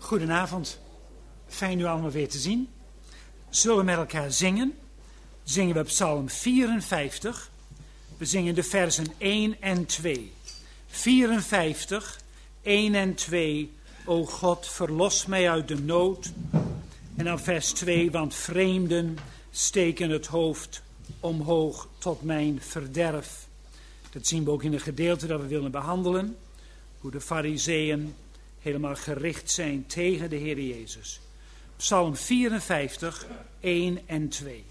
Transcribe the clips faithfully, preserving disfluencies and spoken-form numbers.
Goedenavond, fijn u allemaal weer te zien. Zullen we met elkaar zingen? Zingen we Psalm vierenvijftig. We zingen de versen één en twee. vierenvijftig, één en twee. O God, verlos mij uit de nood. En dan vers twee, want vreemden steken het hoofd omhoog tot mijn verderf. Dat zien we ook in het gedeelte dat we willen behandelen. Hoe de Farizeeën helemaal gericht zijn tegen de Heer Jezus. Psalm vierenvijftig, één en twee.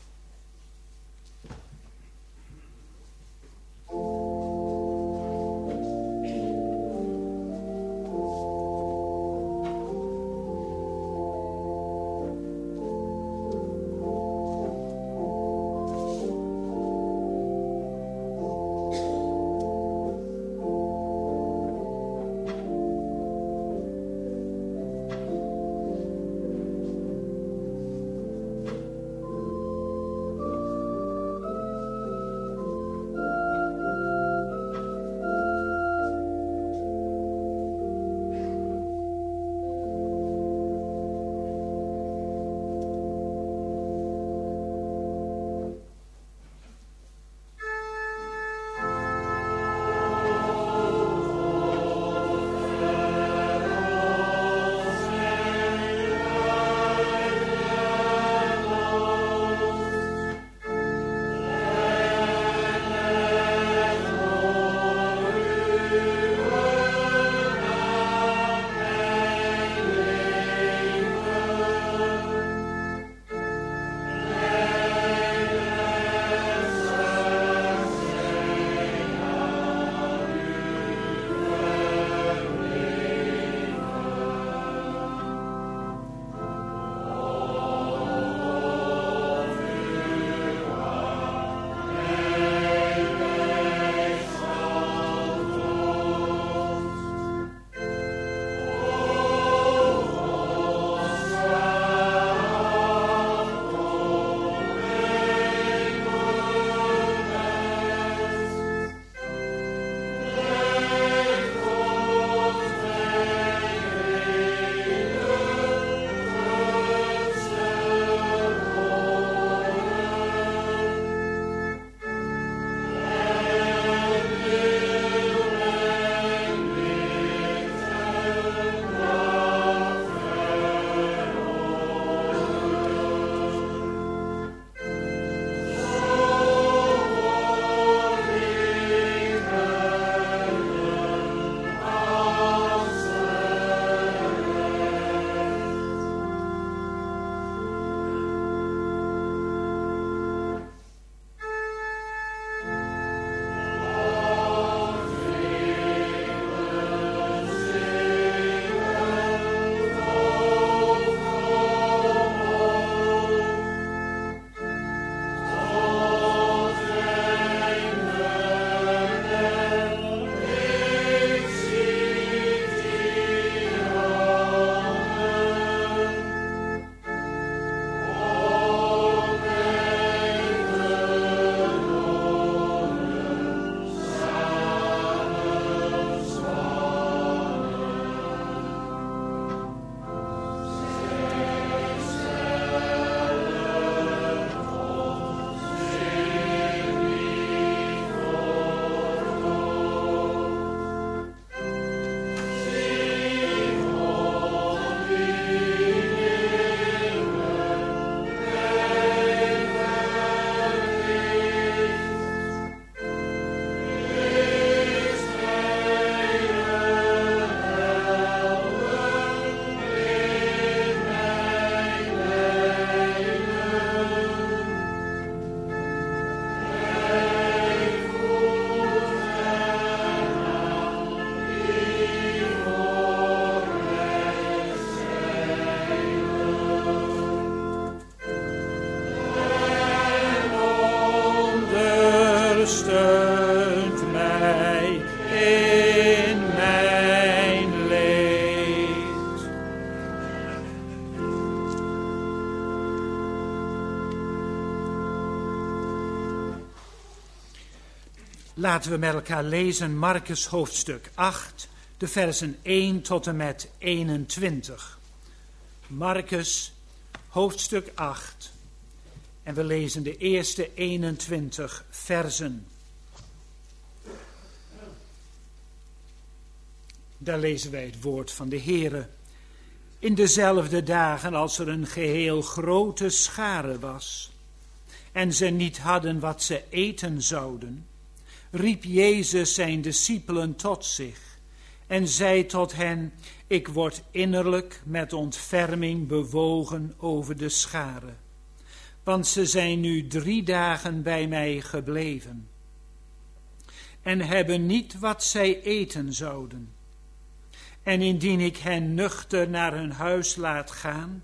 Laten we met elkaar lezen Markus hoofdstuk acht, de versen één tot en met eenentwintig. Markus, hoofdstuk acht. En we lezen de eerste eenentwintig versen. Daar lezen wij het woord van de Heere. In dezelfde dagen als er een geheel grote schare was, en ze niet hadden wat ze eten zouden, riep Jezus zijn discipelen tot zich en zei tot hen: ik word innerlijk met ontferming bewogen over de schare, want ze zijn nu drie dagen bij mij gebleven en hebben niet wat zij eten zouden. En indien ik hen nuchter naar hun huis laat gaan,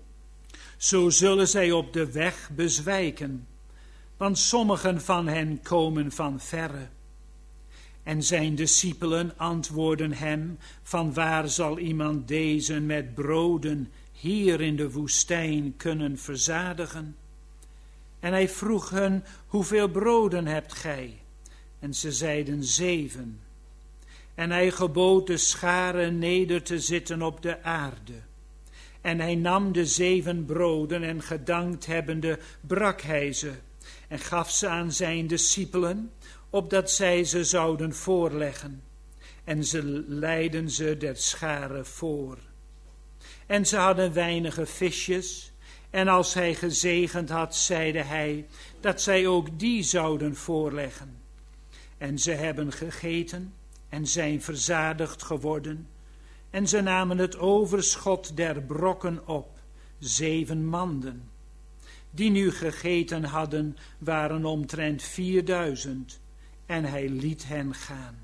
zo zullen zij op de weg bezwijken, want sommigen van hen komen van verre. En zijn discipelen antwoorden hem: vanwaar zal iemand deze met broden hier in de woestijn kunnen verzadigen? En hij vroeg hen: hoeveel broden hebt gij? En ze zeiden: zeven. En hij gebood de schare neder te zitten op de aarde. En hij nam de zeven broden en gedankt hebbende brak hij ze en gaf ze aan zijn discipelen, opdat zij ze zouden voorleggen. En ze leidden ze der schare voor. En ze hadden weinige visjes, en als hij gezegend had, zeide hij dat zij ook die zouden voorleggen. En ze hebben gegeten en zijn verzadigd geworden, en ze namen het overschot der brokken op, zeven manden. Die nu gegeten hadden, waren omtrent vierduizend, en hij liet hen gaan.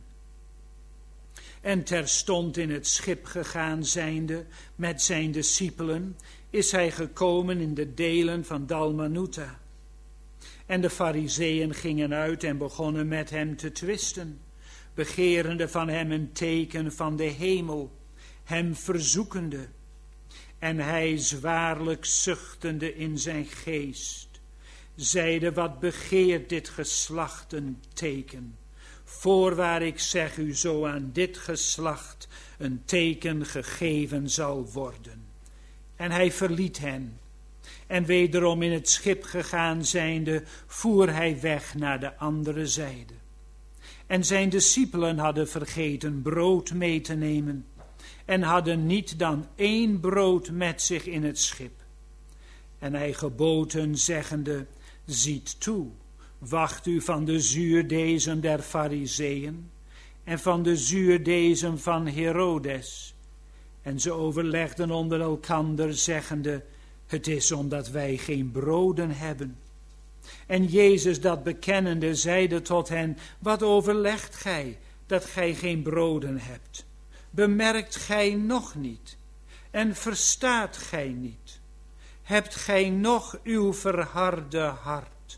En terstond in het schip gegaan zijnde met zijn discipelen, is hij gekomen in de delen van Dalmanuta. En de Farizeeën gingen uit en begonnen met hem te twisten, begerende van hem een teken van de hemel, hem verzoekende. En hij, zwaarlijk zuchtende in zijn geest, zeide: wat begeert dit geslacht een teken? Voorwaar ik zeg u, zo aan dit geslacht een teken gegeven zal worden. En hij verliet hen. En wederom in het schip gegaan zijnde, voer hij weg naar de andere zijde. En zijn discipelen hadden vergeten brood mee te nemen, en hadden niet dan één brood met zich in het schip. En hij gebood hun, zeggende: ziet toe, wacht u van de zuurdezen der Farizeeën en van de zuurdezen van Herodes. En ze overlegden onder elkander, zeggende: het is omdat wij geen broden hebben. En Jezus dat bekennende zeide tot hen: wat overlegt gij, dat gij geen broden hebt? Bemerkt gij nog niet? En verstaat gij niet? Hebt gij nog uw verharde hart?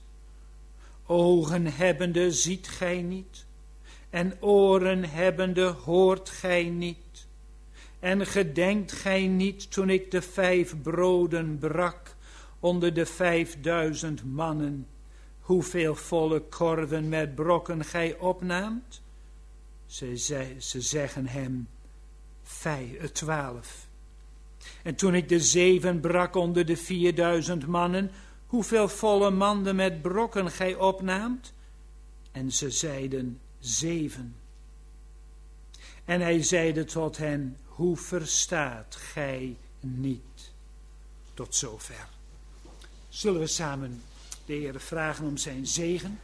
Ogen hebbende ziet gij niet? En oren hebbende hoort gij niet? En gedenkt gij niet toen ik de vijf broden brak onder de vijfduizend mannen, hoeveel volle korven met brokken gij opnaamt? Ze, ze, ze zeggen hem: vijf, twaalf. En toen ik de zeven brak onder de vierduizend mannen, hoeveel volle manden met brokken gij opnaamt? En ze zeiden: zeven. En hij zeide tot hen: hoe verstaat gij niet? Tot zover. Zullen we samen de Heere vragen om zijn zegen?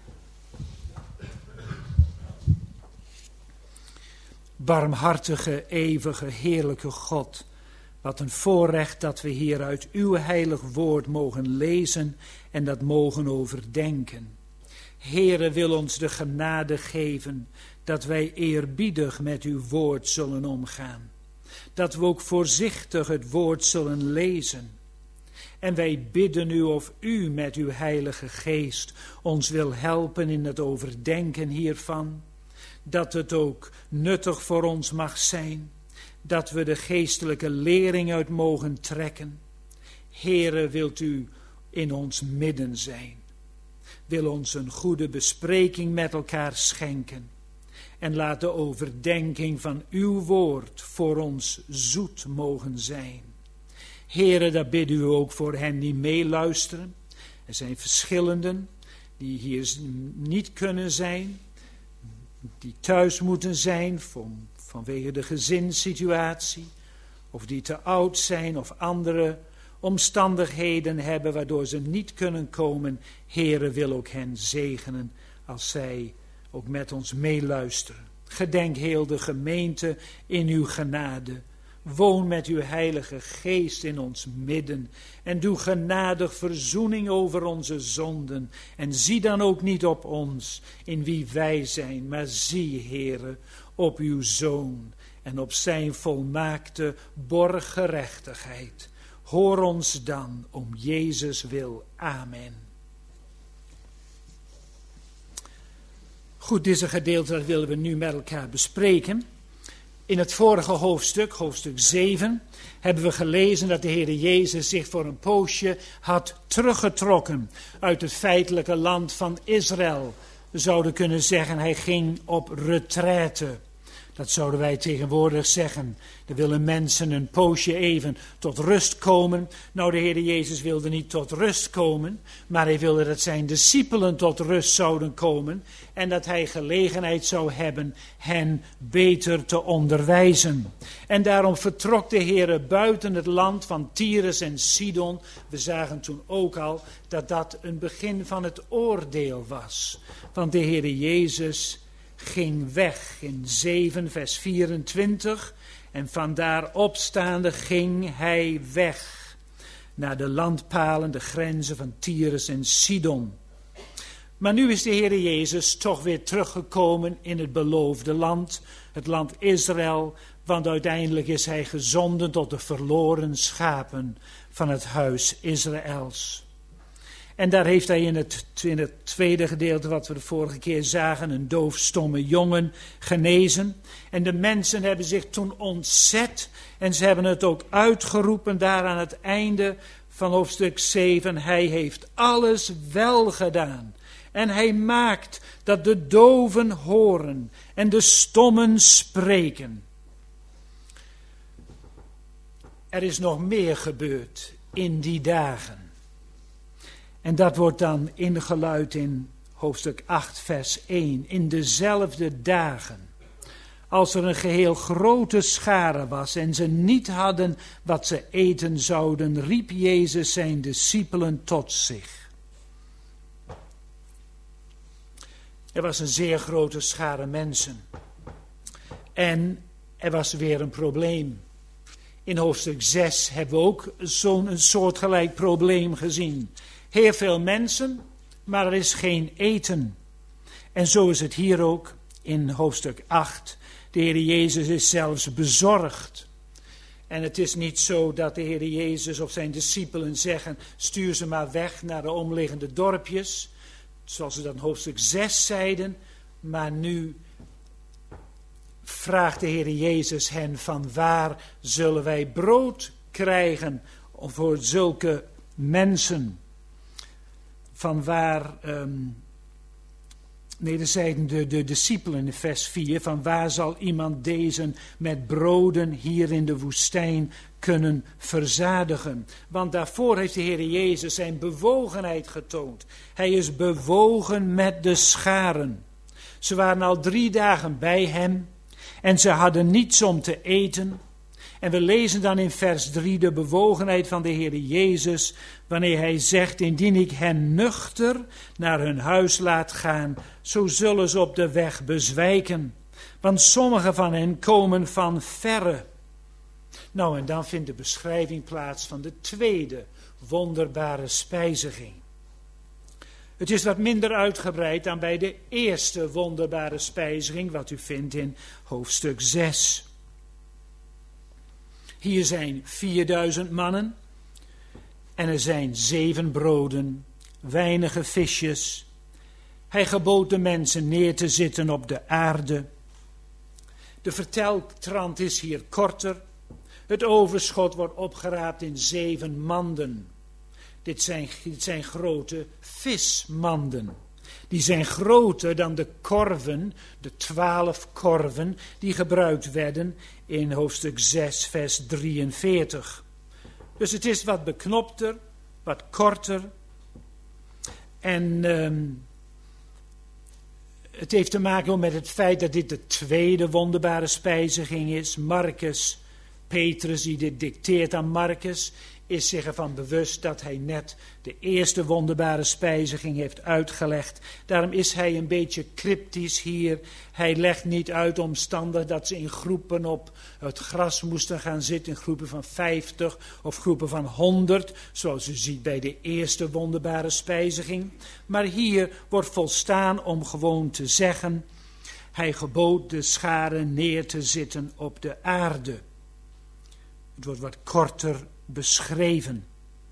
Barmhartige, eeuwige, heerlijke God, wat een voorrecht dat we hier uit uw heilig woord mogen lezen en dat mogen overdenken. Heere, wil ons de genade geven dat wij eerbiedig met uw woord zullen omgaan. Dat we ook voorzichtig het woord zullen lezen. En wij bidden u of u met uw heilige geest ons wil helpen in het overdenken hiervan. Dat het ook nuttig voor ons mag zijn. Dat we de geestelijke lering uit mogen trekken. Heere, wilt u in ons midden zijn. Wil ons een goede bespreking met elkaar schenken. En laat de overdenking van uw woord voor ons zoet mogen zijn. Heere, dat bidden u ook voor hen die meeluisteren. Er zijn verschillenden die hier niet kunnen zijn, die thuis moeten zijn van, vanwege de gezinssituatie, of die te oud zijn of andere omstandigheden hebben waardoor ze niet kunnen komen. Heere, wil ook hen zegenen als zij ook met ons meeluisteren. Gedenk heel de gemeente in uw genade. Woon met uw heilige geest in ons midden en doe genadig verzoening over onze zonden. En zie dan ook niet op ons in wie wij zijn, maar zie, Heere, op uw Zoon en op zijn volmaakte borggerechtigheid. Hoor ons dan om Jezus wil. Amen. Goed, dit gedeelte dat willen we nu met elkaar bespreken. In het vorige hoofdstuk, hoofdstuk zeven, hebben we gelezen dat de Heer Jezus zich voor een poosje had teruggetrokken uit het feitelijke land van Israël. We zouden kunnen zeggen, hij ging op retraite. Dat zouden wij tegenwoordig zeggen. Er willen mensen een poosje even tot rust komen. Nou, de Heer Jezus wilde niet tot rust komen, maar hij wilde dat zijn discipelen tot rust zouden komen en dat hij gelegenheid zou hebben hen beter te onderwijzen. En daarom vertrok de Heer buiten het land van Tyrus en Sidon. We zagen toen ook al dat dat een begin van het oordeel was. Want de Heer Jezus ging weg in zeven vers vierentwintig en vandaar opstaande ging hij weg naar de landpalen, de grenzen van Tyrus en Sidon. Maar nu is de Heer Jezus toch weer teruggekomen in het beloofde land, het land Israël, want uiteindelijk is hij gezonden tot de verloren schapen van het huis Israëls. En daar heeft hij in het, in het tweede gedeelte wat we de vorige keer zagen, een doofstomme jongen genezen. En de mensen hebben zich toen ontzet en ze hebben het ook uitgeroepen daar aan het einde van hoofdstuk zeven. Hij heeft alles wel gedaan. En hij maakt dat de doven horen en de stommen spreken. Er is nog meer gebeurd in die dagen. En dat wordt dan ingeluid in hoofdstuk acht vers één. In dezelfde dagen, als er een geheel grote schare was en ze niet hadden wat ze eten zouden, riep Jezus zijn discipelen tot zich. Er was een zeer grote schare mensen. En er was weer een probleem. In hoofdstuk zes hebben we ook zo'n soortgelijk probleem gezien. Heel veel mensen, maar er is geen eten. En zo is het hier ook in hoofdstuk acht. De Heer Jezus is zelfs bezorgd. En het is niet zo dat de Heer Jezus of zijn discipelen zeggen, stuur ze maar weg naar de omliggende dorpjes. Zoals ze dat in hoofdstuk zes zeiden. Maar nu vraagt de Heer Jezus hen van waar zullen wij brood krijgen voor zulke mensen. Van waar, um, nee, dat zeiden de, de discipelen in vers vier, van waar zal iemand deze met broden hier in de woestijn kunnen verzadigen? Want daarvoor heeft de Heer Jezus zijn bewogenheid getoond. Hij is bewogen met de scharen. Ze waren al drie dagen bij hem en ze hadden niets om te eten. En we lezen dan in vers drie de bewogenheid van de Heer Jezus, wanneer hij zegt, indien ik hen nuchter naar hun huis laat gaan, zo zullen ze op de weg bezwijken. Want sommige van hen komen van verre. Nou, en dan vindt de beschrijving plaats van de tweede wonderbare spijziging. Het is wat minder uitgebreid dan bij de eerste wonderbare spijziging, wat u vindt in hoofdstuk zes. Hier zijn vierduizend mannen en er zijn zeven broden, weinige visjes. Hij gebood de mensen neer te zitten op de aarde. De verteltrand is hier korter. Het overschot wordt opgeraapt in zeven manden. Dit zijn, dit zijn grote vismanden. Die zijn groter dan de korven, de twaalf korven die gebruikt werden in hoofdstuk zes vers drieënveertig. Dus het is wat beknopter, wat korter. En um, het heeft te maken ook met het feit dat dit de tweede wonderbare spijziging is. Marcus, Petrus die dit dicteert aan Marcus, is zich ervan bewust dat hij net de eerste wonderbare spijziging heeft uitgelegd. Daarom is hij een beetje cryptisch hier. Hij legt niet uit omstandig dat ze in groepen op het gras moesten gaan zitten, in groepen van vijftig of groepen van honderd, zoals u ziet bij de eerste wonderbare spijziging. Maar hier wordt volstaan om gewoon te zeggen, hij gebood de schare neer te zitten op de aarde. Het wordt wat korter beschreven.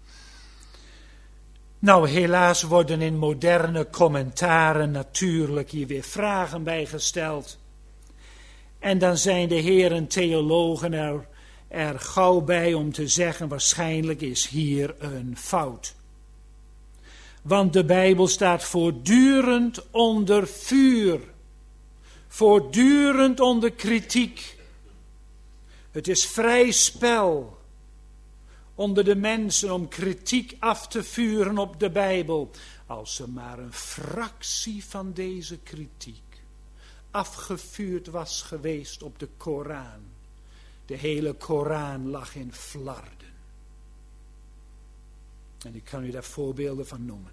Nou, helaas worden in moderne commentaren natuurlijk hier weer vragen bij gesteld. En dan zijn de heren theologen er, er gauw bij om te zeggen, waarschijnlijk is hier een fout. Want de Bijbel staat voortdurend onder vuur. Voortdurend onder kritiek. Het is vrij spel onder de mensen om kritiek af te vuren op de Bijbel. Als er maar een fractie van deze kritiek afgevuurd was geweest op de Koran. De hele Koran lag in flarden. En ik kan u daar voorbeelden van noemen.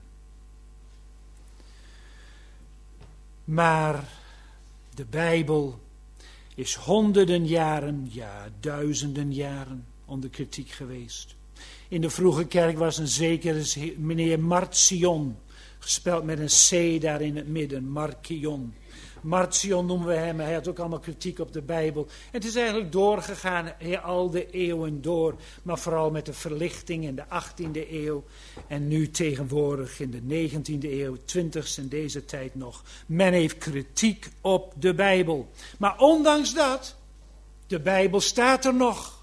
Maar de Bijbel is honderden jaren, ja duizenden jaren onder kritiek geweest. In de vroege kerk was een zekere meneer Marcion, gespeld met een C daar in het midden, Marcion. Marcion noemen we hem, hij had ook allemaal kritiek op de Bijbel. En het is eigenlijk doorgegaan, al de eeuwen door, maar vooral met de verlichting in de achttiende eeuw. En nu tegenwoordig in de negentiende eeuw, twintigste in deze tijd nog. Men heeft kritiek op de Bijbel. Maar ondanks dat, de Bijbel staat er nog.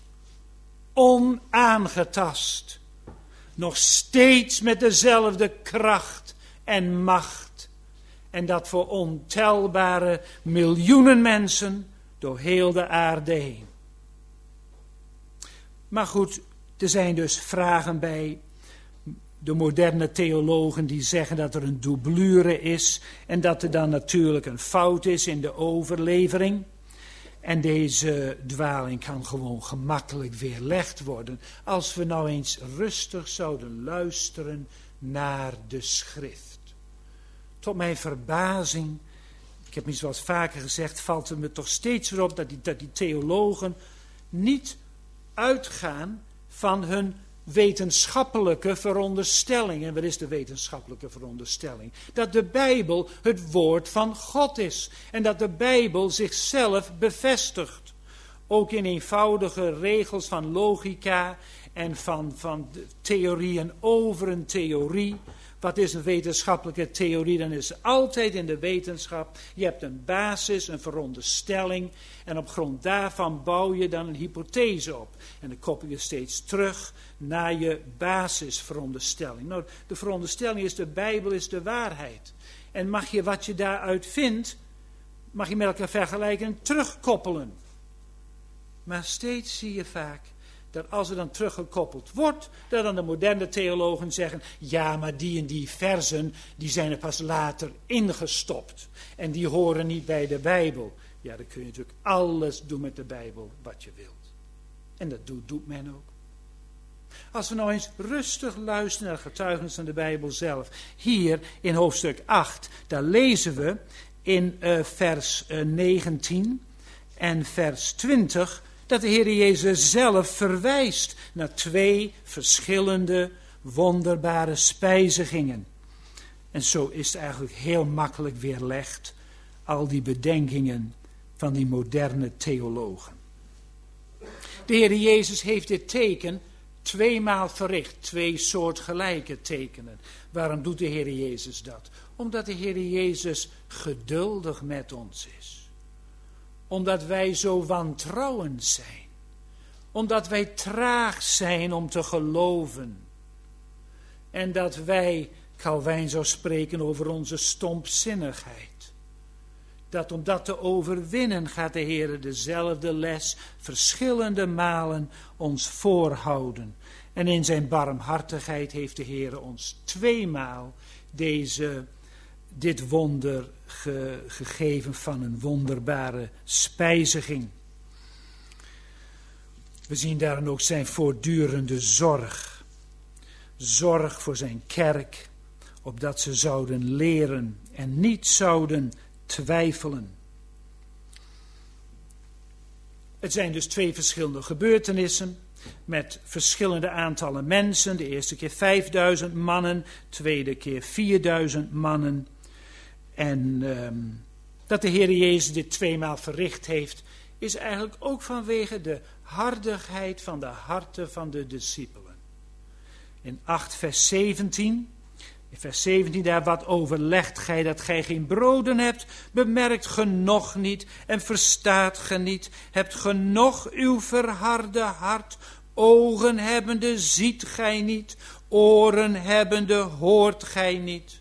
Onaangetast. Nog steeds met dezelfde kracht en macht. En dat voor ontelbare miljoenen mensen door heel de aarde heen. Maar goed, er zijn dus vragen bij de moderne theologen die zeggen dat er een doublure is. En dat er dan natuurlijk een fout is in de overlevering. En deze dwaling kan gewoon gemakkelijk weerlegd worden. Als we nou eens rustig zouden luisteren naar de schrift. Tot mijn verbazing, ik heb het zoals vaker gezegd, valt het me toch steeds weer op dat die, dat die theologen niet uitgaan van hun wetenschappelijke veronderstelling. En wat is de wetenschappelijke veronderstelling? Dat de Bijbel het woord van God is. En dat de Bijbel zichzelf bevestigt. Ook in eenvoudige regels van logica en van, van theorieën over een theorie. Wat is een wetenschappelijke theorie? Dan is het altijd in de wetenschap. Je hebt een basis, een veronderstelling. En op grond daarvan bouw je dan een hypothese op. En dan koppel je steeds terug naar je basisveronderstelling. Nou, de veronderstelling is, de Bijbel is de waarheid. En mag je wat je daaruit vindt, mag je met elkaar vergelijken en terugkoppelen. Maar steeds zie je vaak dat als er dan teruggekoppeld wordt, dat dan de moderne theologen zeggen, ja, maar die en die versen, die zijn er pas later ingestopt. En die horen niet bij de Bijbel. Ja, dan kun je natuurlijk alles doen met de Bijbel wat je wilt. En dat doet, doet men ook. Als we nou eens rustig luisteren naar het getuigenis van de Bijbel zelf. Hier in hoofdstuk acht, daar lezen we in uh, vers uh, negentien en vers twintig... dat de Heer Jezus zelf verwijst naar twee verschillende wonderbare spijzigingen. En zo is het eigenlijk heel makkelijk weerlegd, al die bedenkingen van die moderne theologen. De Heer Jezus heeft dit teken tweemaal verricht, twee soortgelijke tekenen. Waarom doet de Heer Jezus dat? Omdat de Heer Jezus geduldig met ons is. Omdat wij zo wantrouwend zijn. Omdat wij traag zijn om te geloven. En dat wij, Calvijn zou spreken over onze stompzinnigheid. Dat om dat te overwinnen gaat de Heer dezelfde les verschillende malen ons voorhouden. En in zijn barmhartigheid heeft de Heer ons tweemaal deze, dit wonder ge, gegeven van een wonderbare spijziging. We zien daarin ook zijn voortdurende zorg. Zorg voor zijn kerk, opdat ze zouden leren en niet zouden twijfelen. Het zijn dus twee verschillende gebeurtenissen met verschillende aantallen mensen. De eerste keer vijfduizend mannen, tweede keer vierduizend mannen. En um, dat de Heer Jezus dit tweemaal verricht heeft, is eigenlijk ook vanwege de hardigheid van de harten van de discipelen. In acht vers zeventien, in vers zeventien daar, wat overlegt gij dat gij geen broden hebt, bemerkt ge nog niet en verstaat ge niet, hebt ge nog uw verharde hart, ogen hebbende ziet gij niet, oren hebbende hoort gij niet.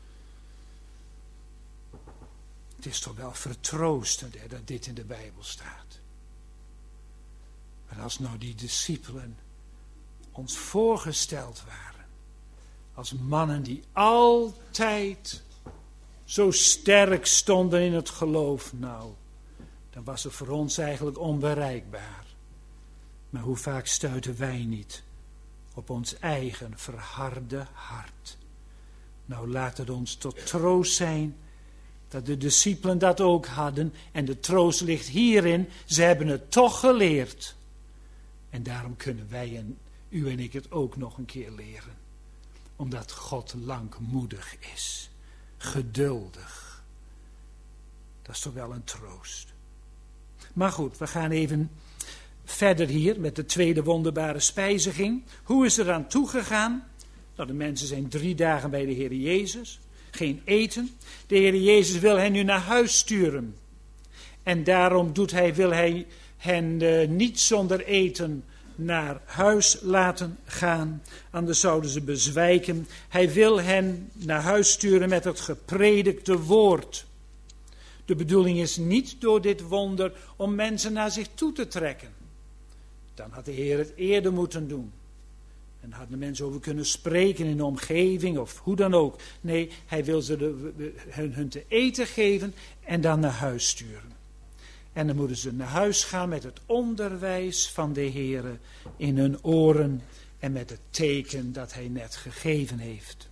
Het is toch wel vertroostend hè, dat dit in de Bijbel staat. Maar als nou die discipelen ons voorgesteld waren als mannen die altijd zo sterk stonden in het geloof, nou, dan was het voor ons eigenlijk onbereikbaar. Maar hoe vaak stuiten wij niet op ons eigen verharde hart? Nou, laat het ons tot troost zijn dat de discipelen dat ook hadden. En de troost ligt hierin, ze hebben het toch geleerd. En daarom kunnen wij en u en ik het ook nog een keer leren. Omdat God langmoedig is, geduldig. Dat is toch wel een troost. Maar goed, we gaan even verder hier met de tweede wonderbare spijziging. Hoe is er aan toegegaan? Nou, de mensen zijn drie dagen bij de Heer Jezus. Geen eten. De Heer Jezus wil hen nu naar huis sturen. En daarom doet hij, wil hij hen uh, niet zonder eten naar huis laten gaan. Anders zouden ze bezwijken. Hij wil hen naar huis sturen met het gepredikte woord. De bedoeling is niet door dit wonder om mensen naar zich toe te trekken. Dan had de Heer het eerder moeten doen. En daar hadden mensen over kunnen spreken in de omgeving of hoe dan ook. Nee, hij wil ze de, hun, hun te eten geven en dan naar huis sturen. En dan moeten ze naar huis gaan met het onderwijs van de Heer in hun oren en met het teken dat hij net gegeven heeft.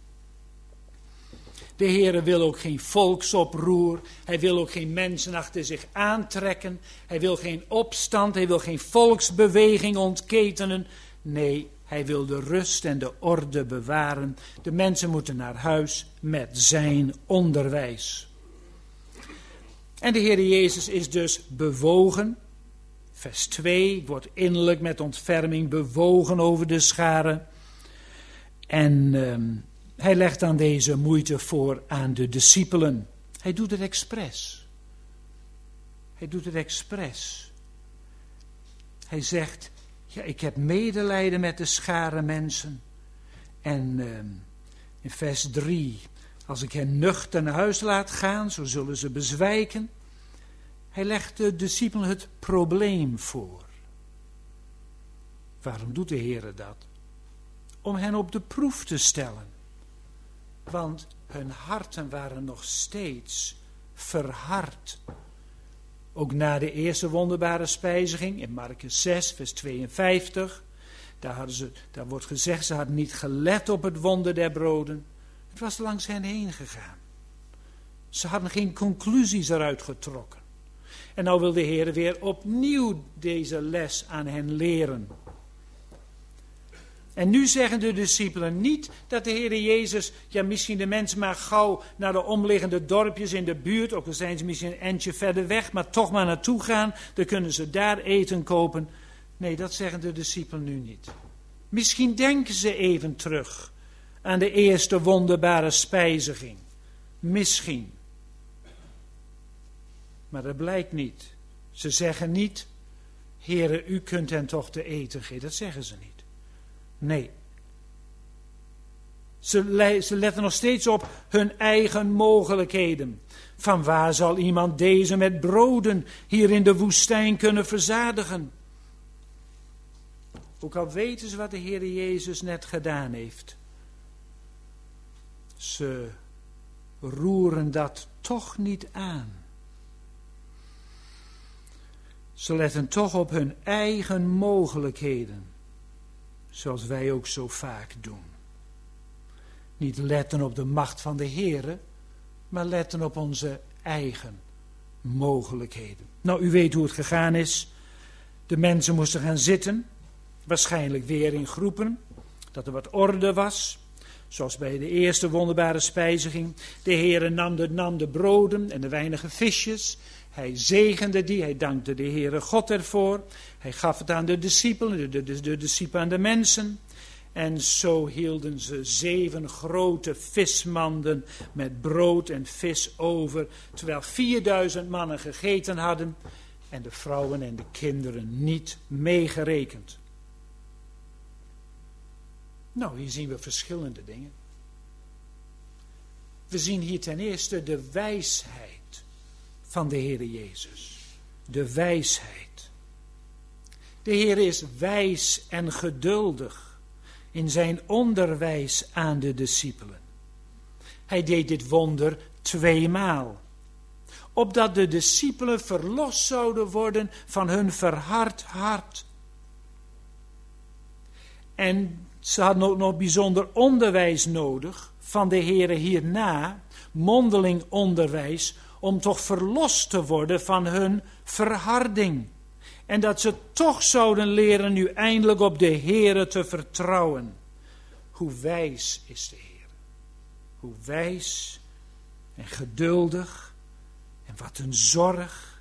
De Heer wil ook geen volksoproer, hij wil ook geen mensen achter zich aantrekken, hij wil geen opstand, hij wil geen volksbeweging ontketenen. Nee, hij wil de rust en de orde bewaren. De mensen moeten naar huis met zijn onderwijs. En de Heer Jezus is dus bewogen. Vers twee wordt innerlijk met ontferming bewogen over de scharen. En um, hij legt dan deze moeite voor aan de discipelen. Hij doet het expres. Hij doet het expres. Hij zegt, ja, ik heb medelijden met de schare mensen. En um, in vers drie, als ik hen nuchter naar huis laat gaan, zo zullen ze bezwijken. Hij legt de discipelen het probleem voor. Waarom doet de Heer dat? Om hen op de proef te stellen. Want hun harten waren nog steeds verhard. Ook na de eerste wonderbare spijziging in Markus zes, vers tweeënvijftig. Daar, hadden ze, daar wordt gezegd, ze hadden niet gelet op het wonder der broden. Het was langs hen heen gegaan. Ze hadden geen conclusies eruit getrokken. En nou wil de Heer weer opnieuw deze les aan hen leren. En nu zeggen de discipelen niet dat de Heer Jezus, ja misschien de mensen maar gauw naar de omliggende dorpjes in de buurt, ook al zijn ze misschien een eindje verder weg, maar toch maar naartoe gaan, dan kunnen ze daar eten kopen. Nee, dat zeggen de discipelen nu niet. Misschien denken ze even terug aan de eerste wonderbare spijziging. Misschien. Maar dat blijkt niet. Ze zeggen niet, Heere, u kunt hen toch te eten geven. Dat zeggen ze niet. Nee. Ze, le- ze letten nog steeds op hun eigen mogelijkheden. Van waar zal iemand deze met broden hier in de woestijn kunnen verzadigen? Ook al weten ze wat de Heer Jezus net gedaan heeft. Ze roeren dat toch niet aan. Ze letten toch op hun eigen mogelijkheden. Zoals wij ook zo vaak doen. Niet letten op de macht van de Heere, maar letten op onze eigen mogelijkheden. Nou, u weet hoe het gegaan is. De mensen moesten gaan zitten, waarschijnlijk weer in groepen, dat er wat orde was. Zoals bij de eerste wonderbare spijziging. De Heere nam de, nam de broden en de weinige visjes. Hij zegende die, hij dankte de Heere God ervoor. Hij gaf het aan de discipelen, de, de, de, de discipelen aan de mensen. En zo hielden ze zeven grote vismanden met brood en vis over. Terwijl vierduizend mannen gegeten hadden. En de vrouwen en de kinderen niet meegerekend. Nou, hier zien we verschillende dingen. We zien hier ten eerste de wijsheid van de Heere Jezus. De wijsheid. De Heer is wijs en geduldig in zijn onderwijs aan de discipelen. Hij deed dit wonder tweemaal. Opdat de discipelen verlost zouden worden van hun verhard hart. En ze hadden ook nog bijzonder onderwijs nodig van de Heere hierna, mondeling onderwijs, om toch verlost te worden van hun verharding. En dat ze toch zouden leren nu eindelijk op de Heere te vertrouwen. Hoe wijs is de Heer. Hoe wijs en geduldig en wat een zorg.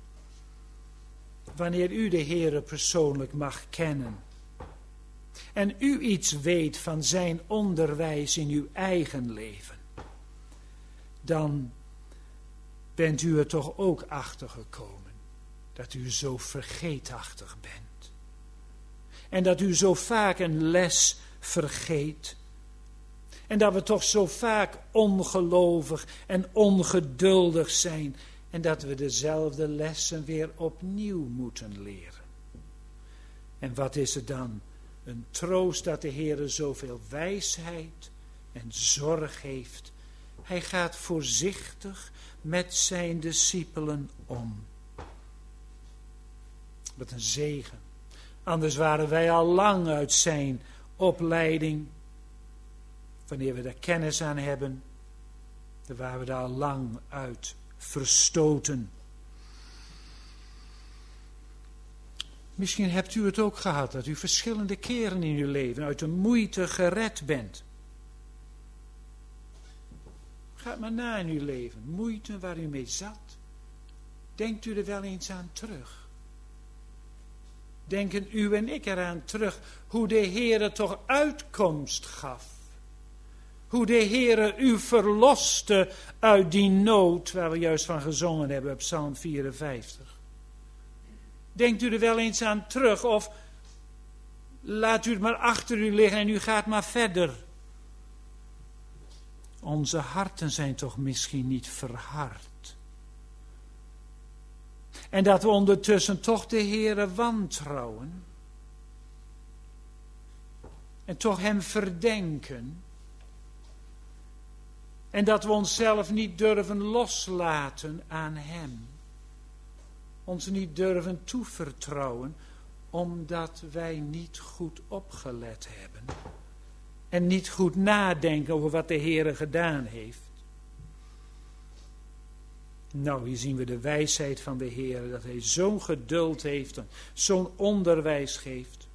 Wanneer u de Heere persoonlijk mag kennen. En u iets weet van zijn onderwijs in uw eigen leven. Dan bent u er toch ook achter gekomen. Dat u zo vergeetachtig bent. En dat u zo vaak een les vergeet. En dat we toch zo vaak ongelovig en ongeduldig zijn. En dat we dezelfde lessen weer opnieuw moeten leren. En wat is het dan? Een troost dat de Heere zoveel wijsheid en zorg heeft. Hij gaat voorzichtig met zijn discipelen om. Wat een zegen. Anders waren wij al lang uit zijn opleiding. Wanneer we daar kennis aan hebben, dan waren we daar al lang uit verstoten. Misschien hebt u het ook gehad, dat u verschillende keren in uw leven uit de moeite gered bent. Ga maar na in uw leven, moeite waar u mee zat. Denkt u er wel eens aan terug? Denken u en ik eraan terug hoe de Heere toch uitkomst gaf. Hoe de Heere u verloste uit die nood waar we juist van gezongen hebben op Psalm vierenvijftig. Denkt u er wel eens aan terug of laat u het maar achter u liggen en u gaat maar verder. Onze harten zijn toch misschien niet verhard. En dat we ondertussen toch de Heere wantrouwen. En toch hem verdenken. En dat we onszelf niet durven loslaten aan hem. Ons niet durven toevertrouwen, omdat wij niet goed opgelet hebben. En niet goed nadenken over wat de Heere gedaan heeft. Nou, hier zien we de wijsheid van de Heere, dat hij zo'n geduld heeft en zo'n onderwijs geeft.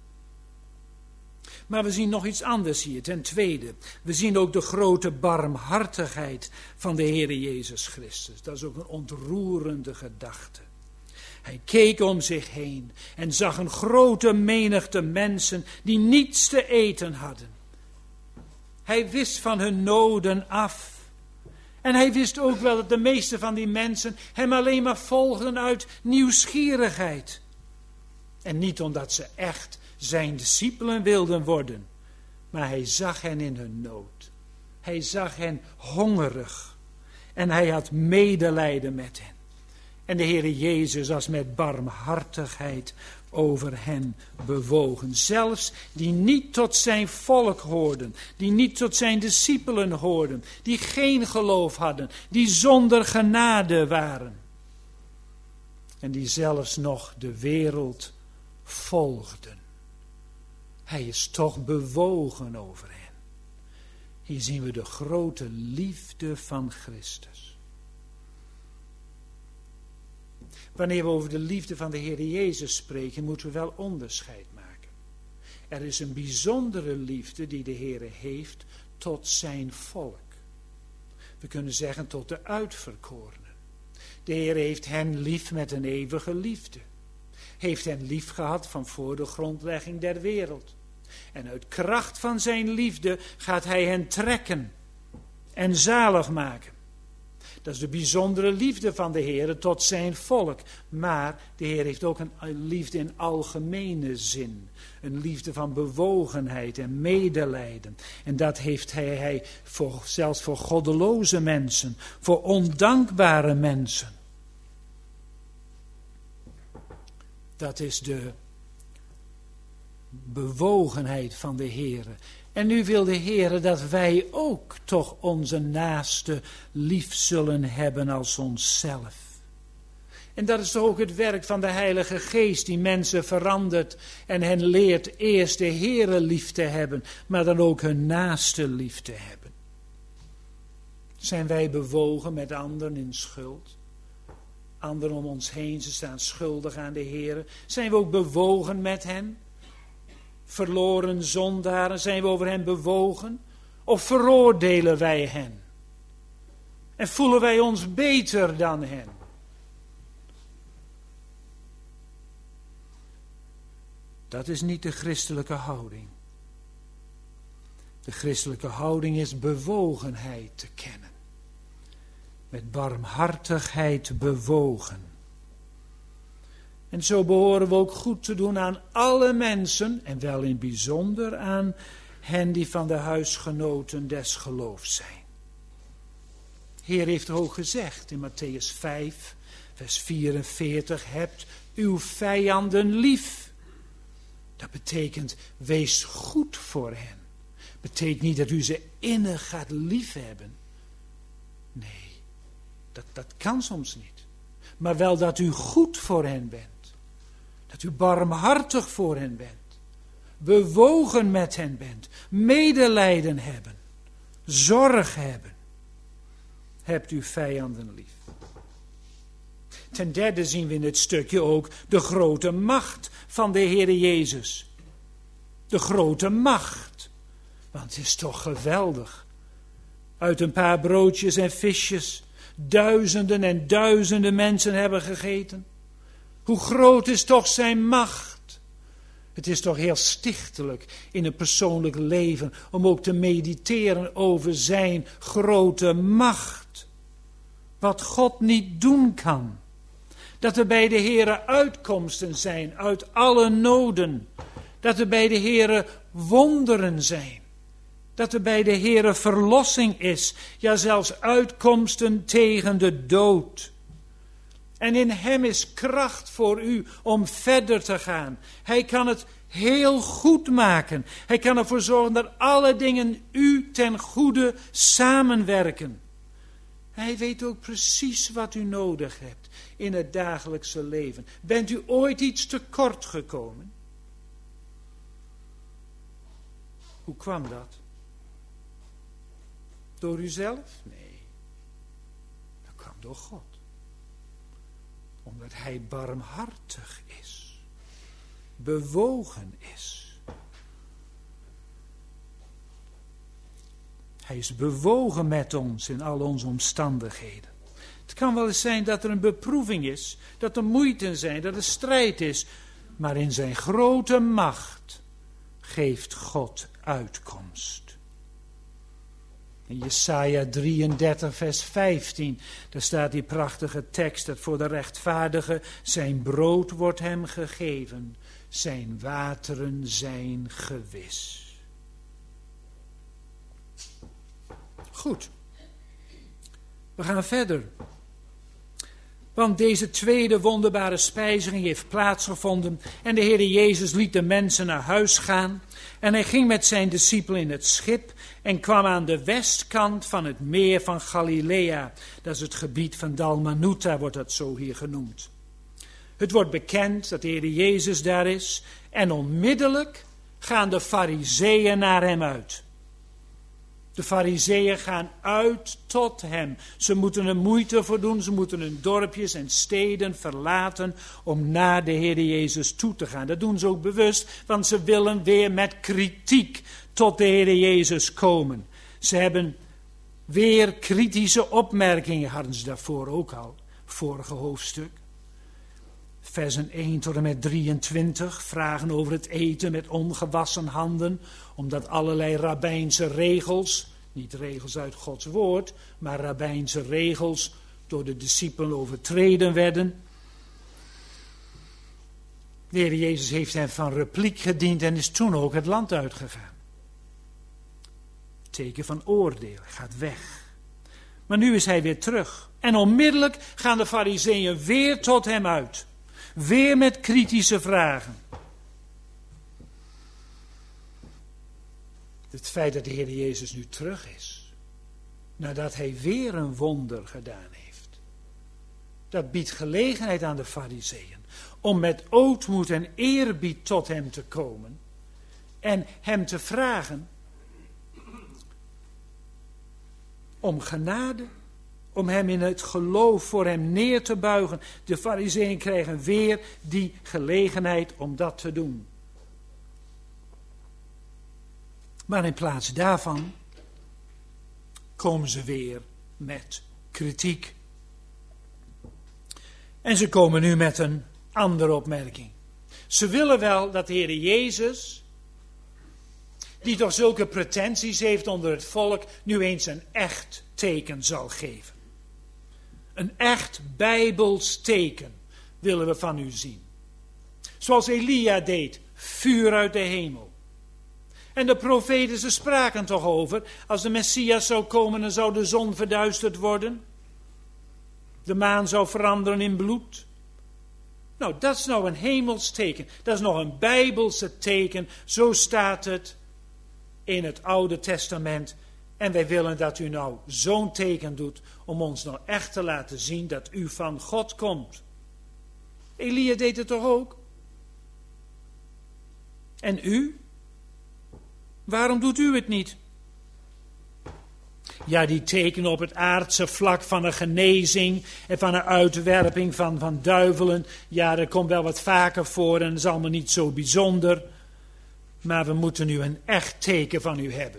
Maar we zien nog iets anders hier, ten tweede. We zien ook de grote barmhartigheid van de Heere Jezus Christus. Dat is ook een ontroerende gedachte. Hij keek om zich heen en zag een grote menigte mensen die niets te eten hadden. Hij wist van hun noden af. En hij wist ook wel dat de meeste van die mensen hem alleen maar volgden uit nieuwsgierigheid. En niet omdat ze echt zijn discipelen wilden worden. Maar hij zag hen in hun nood. Hij zag hen hongerig. En hij had medelijden met hen. En de Heere Jezus was met barmhartigheid over hen bewogen. Zelfs die niet tot zijn volk hoorden, die niet tot zijn discipelen hoorden, die geen geloof hadden, die zonder genade waren. En die zelfs nog de wereld volgden. Hij is toch bewogen over hen. Hier zien we de grote liefde van Christus. Wanneer we over de liefde van de Heer Jezus spreken, moeten we wel onderscheid maken. Er is een bijzondere liefde die de Heer heeft tot zijn volk. We kunnen zeggen tot de uitverkorenen. De Heer heeft hen lief met een eeuwige liefde. Heeft hen lief gehad van voor de grondlegging der wereld. En uit kracht van zijn liefde gaat hij hen trekken en zalig maken. Dat is de bijzondere liefde van de Heer tot zijn volk. Maar de Heer heeft ook een liefde in algemene zin. Een liefde van bewogenheid en medelijden. En dat heeft hij, hij voor, zelfs voor goddeloze mensen, voor ondankbare mensen. Dat is de bewogenheid van de Heer. En nu wil de Heer dat wij ook toch onze naaste lief zullen hebben als onszelf. En dat is toch ook het werk van de Heilige Geest die mensen verandert en hen leert eerst de Heere lief te hebben, maar dan ook hun naaste lief te hebben. Zijn wij bewogen met anderen in schuld? Anderen om ons heen, ze staan schuldig aan de Heere. Zijn we ook bewogen met hen? Verloren zondaren, zijn we over hen bewogen? Of veroordelen wij hen? En voelen wij ons beter dan hen? Dat is niet de christelijke houding. De christelijke houding is bewogenheid te kennen. Met barmhartigheid bewogen. En zo behoren we ook goed te doen aan alle mensen, en wel in bijzonder aan hen die van de huisgenoten des geloofs zijn. De Heer heeft ook gezegd in Mattheüs vijf, vers vierenveertig, hebt uw vijanden lief. Dat betekent, wees goed voor hen. Betekent niet dat u ze innig gaat liefhebben. Nee, dat, dat kan soms niet. Maar wel dat u goed voor hen bent. Dat u barmhartig voor hen bent. Bewogen met hen bent. Medelijden hebben. Zorg hebben. Hebt uw vijanden lief. Ten derde zien we in dit stukje ook de grote macht van de Heere Jezus. De grote macht. Want het is toch geweldig. Uit een paar broodjes en visjes duizenden en duizenden mensen hebben gegeten. Hoe groot is toch zijn macht? Het is toch heel stichtelijk in een persoonlijk leven om ook te mediteren over zijn grote macht. Wat God niet doen kan. Dat er bij de Heere uitkomsten zijn uit alle noden. Dat er bij de Heere wonderen zijn. Dat er bij de Heere verlossing is. Ja, zelfs uitkomsten tegen de dood. En in hem is kracht voor u om verder te gaan. Hij kan het heel goed maken. Hij kan ervoor zorgen dat alle dingen u ten goede samenwerken. Hij weet ook precies wat u nodig hebt in het dagelijkse leven. Bent u ooit iets tekort gekomen? Hoe kwam dat? Door uzelf? Nee. Dat kwam door God. Omdat hij barmhartig is. Bewogen is. Hij is bewogen met ons in al onze omstandigheden. Het kan wel eens zijn dat er een beproeving is. Dat er moeite zijn. Dat er strijd is. Maar in zijn grote macht geeft God uitkomst. In Jesaja drieëndertig vers vijftien, daar staat die prachtige tekst dat voor de rechtvaardige zijn brood wordt hem gegeven, zijn wateren zijn gewis. Goed, we gaan verder. Want deze tweede wonderbare spijziging heeft plaatsgevonden en de Heer Jezus liet de mensen naar huis gaan. En hij ging met zijn discipelen in het schip en kwam aan de westkant van het meer van Galilea. Dat is het gebied van Dalmanuta, wordt dat zo hier genoemd. Het wordt bekend dat de Heer Jezus daar is en onmiddellijk gaan de Farizeeën naar hem uit. De Farizeeën gaan uit tot hem. Ze moeten er moeite voor doen. Ze moeten hun dorpjes en steden verlaten om naar de Heer Jezus toe te gaan. Dat doen ze ook bewust, want ze willen weer met kritiek tot de Heer Jezus komen. Ze hebben weer kritische opmerkingen, hadden ze daarvoor ook al, vorige hoofdstuk. Versen één tot en met drieëntwintig, vragen over het eten met ongewassen handen, omdat allerlei rabbijnse regels, niet regels uit Gods woord, maar rabbijnse regels door de discipelen overtreden werden. De Heer Jezus heeft hen van repliek gediend en is toen ook het land uitgegaan. Teken van oordeel, hij gaat weg. Maar nu is hij weer terug. En onmiddellijk gaan de Farizeeën weer tot hem uit. Weer met kritische vragen. Het feit dat de Heer Jezus nu terug is, nadat hij weer een wonder gedaan heeft, dat biedt gelegenheid aan de Farizeeën om met ootmoed en eerbied tot hem te komen en hem te vragen om genade, om hem in het geloof voor hem neer te buigen. De Farizeeën krijgen weer die gelegenheid om dat te doen. Maar in plaats daarvan komen ze weer met kritiek. En ze komen nu met een andere opmerking. Ze willen wel dat de Heer Jezus, die toch zulke pretenties heeft onder het volk, nu eens een echt teken zal geven. Een echt Bijbels teken willen we van u zien. Zoals Elia deed, vuur uit de hemel. En de profeten, ze spraken toch over, als de Messias zou komen, dan zou de zon verduisterd worden. De maan zou veranderen in bloed. Nou, dat is nou een hemels teken. Dat is nog een Bijbelse teken. Zo staat het in het Oude Testament. En wij willen dat u nou zo'n teken doet om ons nou echt te laten zien dat u van God komt. Elia deed het toch ook? En u? Waarom doet u het niet? Ja, die tekenen op het aardse vlak van een genezing en van een uitwerping van, van duivelen. Ja, dat komt wel wat vaker voor en dat is allemaal niet zo bijzonder. Maar we moeten nu een echt teken van u hebben.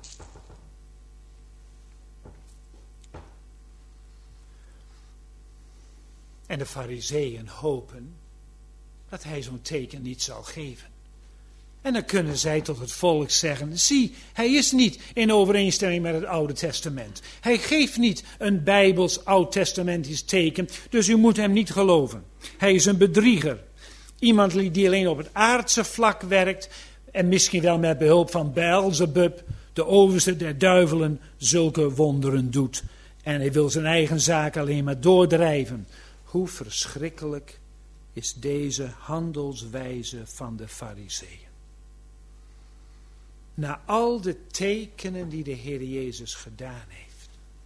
En de Farizeeën hopen dat hij zo'n teken niet zal geven. En dan kunnen zij tot het volk zeggen, zie, hij is niet in overeenstemming met het Oude Testament. Hij geeft niet een Bijbels Oud-testamentisch teken, dus u moet hem niet geloven. Hij is een bedrieger. Iemand die alleen op het aardse vlak werkt en misschien wel met behulp van Beelzebub, de overste der duivelen, zulke wonderen doet. En hij wil zijn eigen zaak alleen maar doordrijven. Hoe verschrikkelijk is deze handelswijze van de Farizeeën. Na al de tekenen die de Heer Jezus gedaan heeft.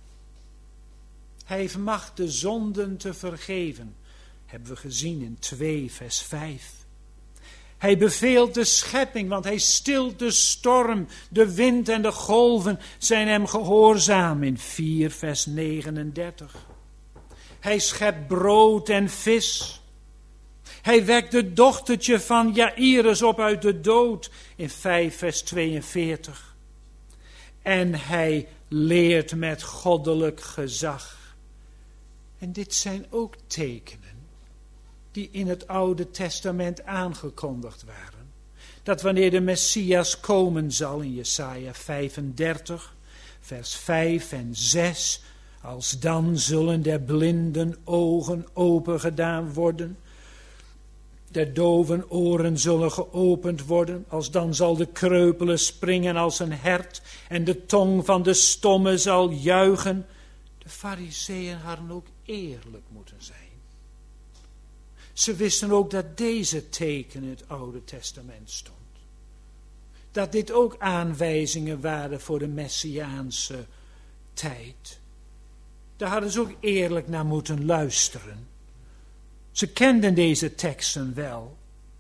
Hij vermag de zonden te vergeven. Hebben we gezien in twee vers vijf. Hij beveelt de schepping, want hij stilt de storm. De wind en de golven zijn hem gehoorzaam in vier vers negenendertig. Hij schept brood en vis. Hij wekt het dochtertje van Jairus op uit de dood in vijf vers tweeënveertig. En hij leert met goddelijk gezag. En dit zijn ook tekenen die in het Oude Testament aangekondigd waren. Dat wanneer de Messias komen zal in Jesaja vijfendertig, vers vijf en zes... Als dan zullen der blinden ogen opengedaan worden. Der doven oren zullen geopend worden. Als dan zal de kreupele springen als een hert. En de tong van de stomme zal juichen. De Farizeeën hadden ook eerlijk moeten zijn. Ze wisten ook dat deze teken in het Oude Testament stond. Dat dit ook aanwijzingen waren voor de Messiaanse tijd. Daar hadden ze ook eerlijk naar moeten luisteren. Ze kenden deze teksten wel.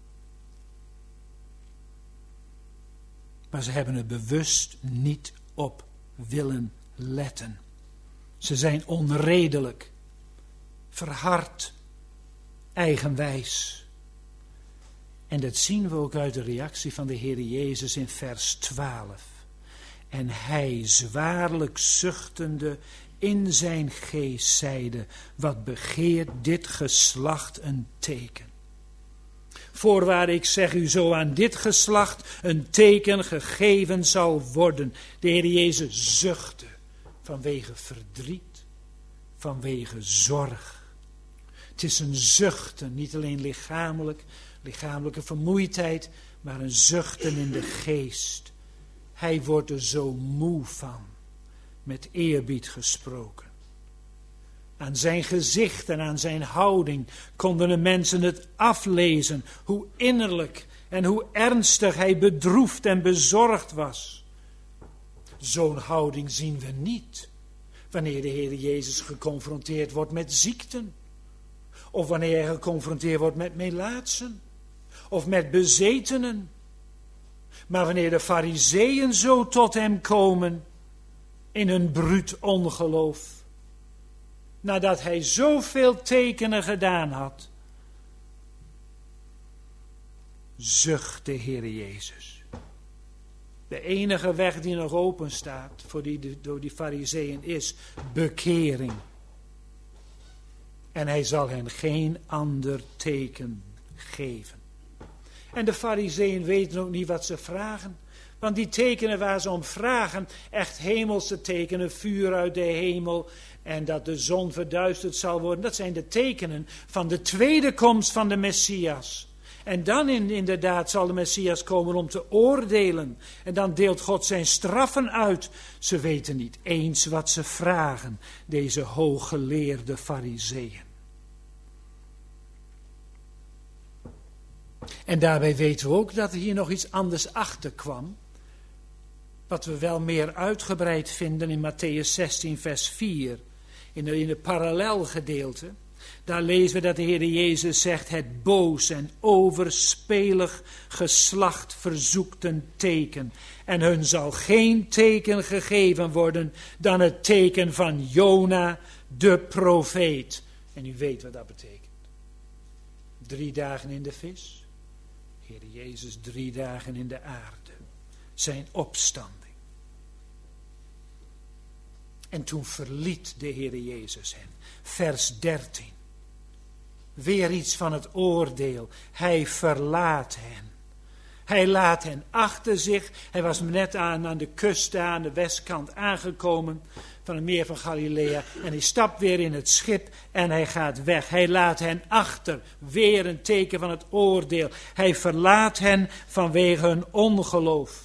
Maar ze hebben er bewust niet op willen letten. Ze zijn onredelijk, verhard, eigenwijs. En dat zien we ook uit de reactie van de Heer Jezus in vers twaalf. En hij zwaarlijk zuchtende in zijn geest zeide, wat begeert dit geslacht een teken? Voorwaar ik zeg u, zo aan dit geslacht een teken gegeven zal worden. De Heer Jezus zuchtte vanwege verdriet, vanwege zorg. Het is een zuchten, niet alleen lichamelijk, lichamelijke vermoeidheid, maar een zuchten in de geest. Hij wordt er zo moe van, met eerbied gesproken. Aan zijn gezicht en aan zijn houding konden de mensen het aflezen, hoe innerlijk en hoe ernstig hij bedroefd en bezorgd was. Zo'n houding zien we niet wanneer de Heer Jezus geconfronteerd wordt met ziekten. Of wanneer hij geconfronteerd wordt met melaatsen. Of met bezetenen. Maar wanneer de Farizeeën zo tot hem komen in hun bruut ongeloof. Nadat hij zoveel tekenen gedaan had. Zucht de Heer Jezus. De enige weg die nog open staat voor die, door die Farizeeën is bekering. En hij zal hen geen ander teken geven. En de Farizeeën weten ook niet wat ze vragen. Want die tekenen waar ze om vragen, echt hemelse tekenen, vuur uit de hemel en dat de zon verduisterd zal worden. Dat zijn de tekenen van de tweede komst van de Messias. En dan in, inderdaad zal de Messias komen om te oordelen. En dan deelt God zijn straffen uit. Ze weten niet eens wat ze vragen, deze hooggeleerde Farizeeën. En daarbij weten we ook dat er hier nog iets anders achter kwam. Wat we wel meer uitgebreid vinden in Mattheüs zestien vers vier. In de, in het parallelgedeelte. Daar lezen we dat de Heer Jezus zegt, het boos en overspelig geslacht verzoekt een teken. En hun zal geen teken gegeven worden dan het teken van Jona, de profeet. En u weet wat dat betekent. Drie dagen in de vis. Heer Jezus drie dagen in de aarde. Zijn opstanding. En toen verliet de Heer Jezus hen. Vers dertien. Weer iets van het oordeel. Hij verlaat hen. Hij laat hen achter zich. Hij was net aan, aan de kust, aan de westkant aangekomen van het meer van Galilea. En hij stapt weer in het schip en hij gaat weg. Hij laat hen achter. Weer een teken van het oordeel. Hij verlaat hen vanwege hun ongeloof.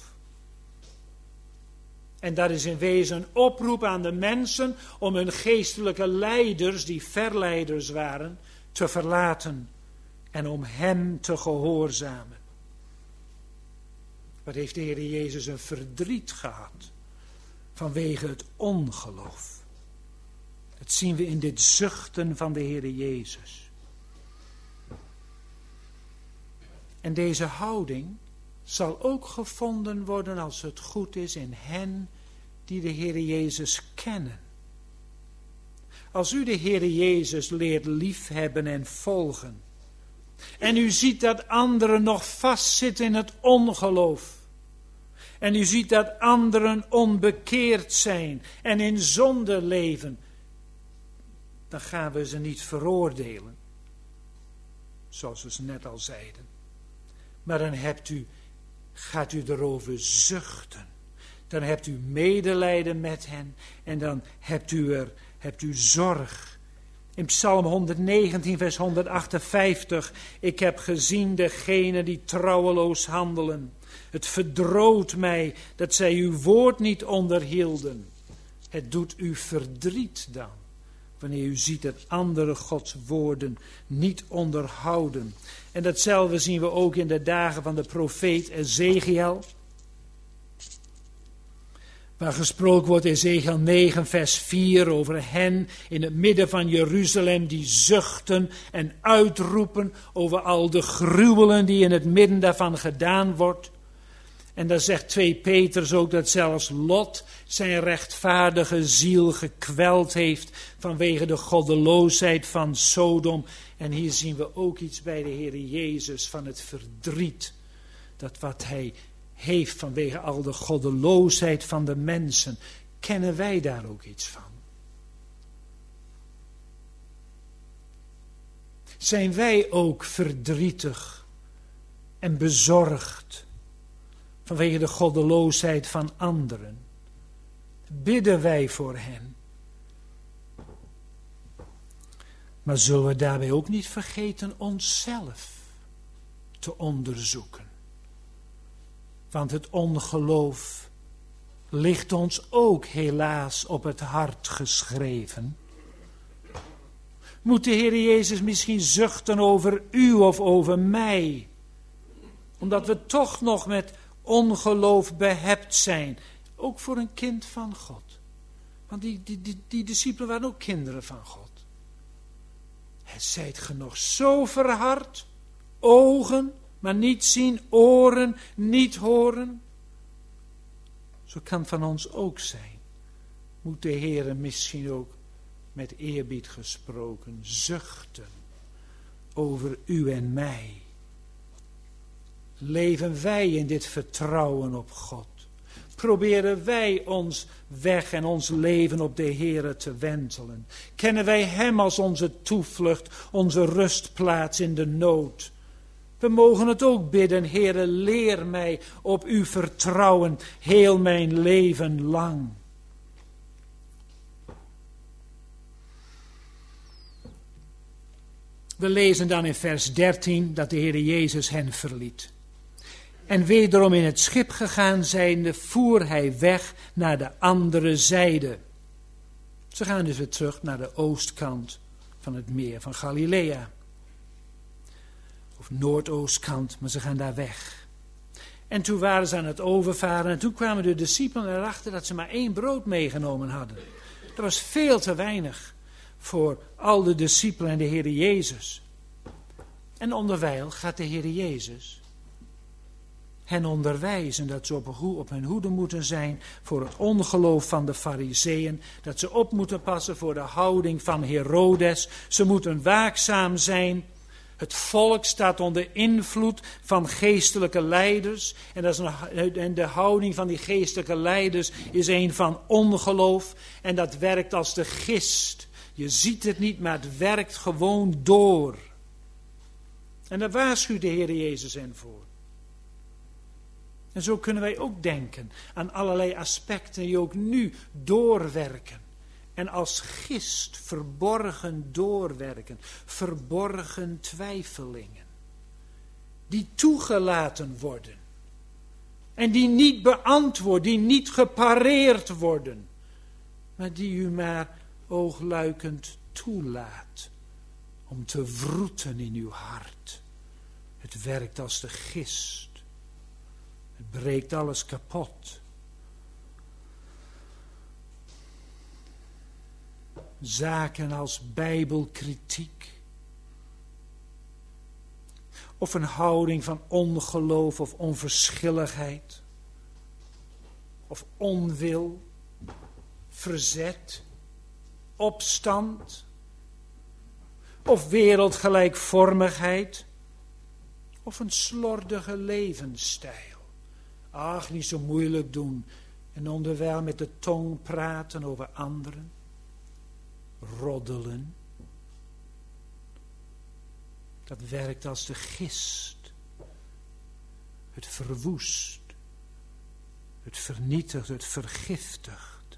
En dat is in wezen een oproep aan de mensen om hun geestelijke leiders, die verleiders waren, te verlaten en om hem te gehoorzamen. Wat heeft de Heer Jezus een verdriet gehad vanwege het ongeloof. Dat zien we in dit zuchten van de Heer Jezus. En deze houding zal ook gevonden worden als het goed is in hen die de Heer Jezus kennen. Als u de Heer Jezus leert liefhebben en volgen. En u ziet dat anderen nog vastzitten in het ongeloof. En u ziet dat anderen onbekeerd zijn en in zonde leven. Dan gaan we ze niet veroordelen. Zoals we ze net al zeiden. Maar dan hebt u, gaat u erover zuchten. Dan hebt u medelijden met hen. En dan hebt u er hebt u zorg. In Psalm honderdnegentien vers honderdachtenvijftig. Ik heb gezien degenen die trouweloos handelen. Het verdroot mij dat zij uw woord niet onderhielden. Het doet u verdriet dan. wanneer u ziet dat anderen Gods woorden niet onderhouden. En datzelfde zien we ook in de dagen van de profeet Ezekiel. Waar gesproken wordt Ezekiel negen vers vier over hen in het midden van Jeruzalem die zuchten en uitroepen over al de gruwelen die in het midden daarvan gedaan wordt. En dan zegt twee Petrus ook dat zelfs Lot zijn rechtvaardige ziel gekweld heeft vanwege de goddeloosheid van Sodom. En hier zien we ook iets bij de Heer Jezus van het verdriet. Dat wat hij heeft vanwege al de goddeloosheid van de mensen. Kennen wij daar ook iets van? Zijn wij ook verdrietig en bezorgd vanwege de goddeloosheid van anderen? Bidden wij voor hen? Maar zullen we daarbij ook niet vergeten onszelf te onderzoeken? Want het ongeloof ligt ons ook helaas op het hart geschreven. Moet de Heer Jezus misschien zuchten over u of over mij? Omdat we toch nog met ongeloof behept zijn. Ook voor een kind van God. Want die, die, die, die discipelen waren ook kinderen van God. Het zijt ge nog zo verhard, ogen, maar niet zien, oren, niet horen. Zo kan van ons ook zijn. Moet de Heer misschien ook met eerbied gesproken zuchten over u en mij. Leven wij in dit vertrouwen op God? Proberen wij ons weg en ons leven op de Heere te wentelen? Kennen wij Hem als onze toevlucht, onze rustplaats in de nood? We mogen het ook bidden, Heere, leer mij op U vertrouwen heel mijn leven lang. We lezen dan in vers dertien dat de Heere Jezus hen verliet. En wederom in het schip gegaan zijnde, voer hij weg naar de andere zijde. Ze gaan dus weer terug naar de oostkant van het meer van Galilea. Of noordoostkant, maar ze gaan daar weg. En toen waren ze aan het overvaren en toen kwamen de discipelen erachter dat ze maar één brood meegenomen hadden. Dat was veel te weinig voor al de discipelen en de Heer Jezus. En onderwijl gaat de Heer Jezus hen onderwijzen dat ze op, op hun hoede moeten zijn voor het ongeloof van de Farizeeën, dat ze op moeten passen voor de houding van Herodes, ze moeten waakzaam zijn. Het volk staat onder invloed van geestelijke leiders en, dat is een, en de houding van die geestelijke leiders is een van ongeloof en dat werkt als de gist. Je ziet het niet, maar het werkt gewoon door. En daar waarschuwt de Heer Jezus hen voor. En zo kunnen wij ook denken aan allerlei aspecten die ook nu doorwerken. En als gist verborgen doorwerken, verborgen twijfelingen. Die toegelaten worden. En die niet beantwoord, die niet gepareerd worden. Maar die u maar oogluikend toelaat om te wroeten in uw hart. Het werkt als de gist. Het breekt alles kapot. Zaken als bijbelkritiek. Of een houding van ongeloof of onverschilligheid. Of onwil. Verzet. Opstand. Of wereldgelijkvormigheid. Of een slordige levensstijl. Ach, niet zo moeilijk doen. En onderwijl met de tong praten over anderen. Roddelen. Dat werkt als de gist. Het verwoest. Het vernietigt, het vergiftigt.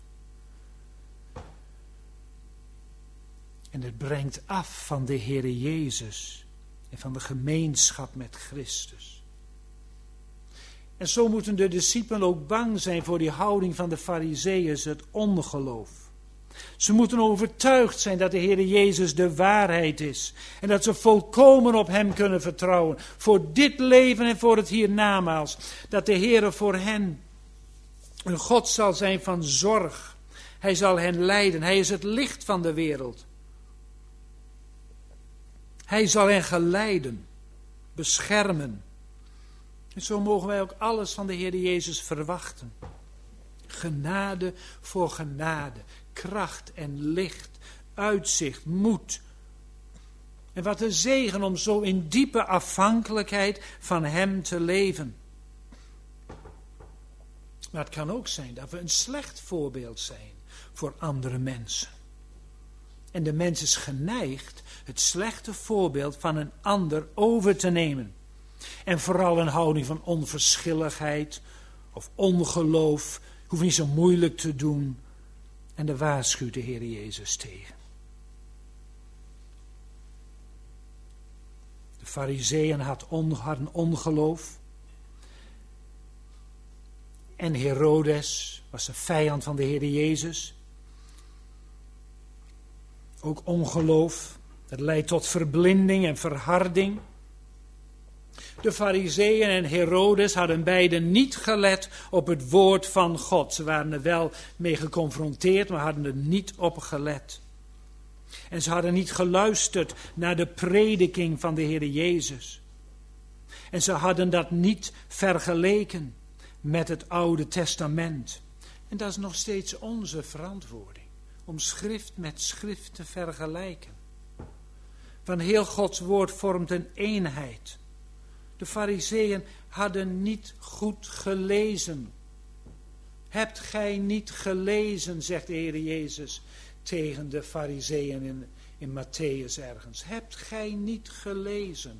En het brengt af van de Heere Jezus. En van de gemeenschap met Christus. En zo moeten de discipelen ook bang zijn voor die houding van de Farizeeërs, het ongeloof. Ze moeten overtuigd zijn dat de Heer Jezus de waarheid is. En dat ze volkomen op hem kunnen vertrouwen. Voor dit leven en voor het hiernamaals. Dat de Heer voor hen een God zal zijn van zorg. Hij zal hen leiden. Hij is het licht van de wereld. Hij zal hen geleiden. Beschermen. En zo mogen wij ook alles van de Heer Jezus verwachten. Genade voor genade. Kracht en licht. Uitzicht, moed. En wat een zegen om zo in diepe afhankelijkheid van hem te leven. Maar het kan ook zijn dat we een slecht voorbeeld zijn voor andere mensen. En de mens is geneigd het slechte voorbeeld van een ander over te nemen. En vooral een houding van onverschilligheid of ongeloof. Hoeft niet zo moeilijk te doen. En daar waarschuwt de Heer Jezus tegen. De Farizeeën hadden ongeloof. En Herodes was een vijand van de Heer Jezus. Ook ongeloof. Dat leidt tot verblinding en verharding. De Farizeeën en Herodes hadden beiden niet gelet op het woord van God. Ze waren er wel mee geconfronteerd, maar hadden er niet op gelet. En ze hadden niet geluisterd naar de prediking van de Heer Jezus. En ze hadden dat niet vergeleken met het Oude Testament. En dat is nog steeds onze verantwoording. Om schrift met schrift te vergelijken. Van heel Gods woord vormt een eenheid. De Farizeeën hadden niet goed gelezen. Hebt gij niet gelezen, zegt de Heer Jezus tegen de Farizeeën in, in Matthäus ergens. Hebt gij niet gelezen?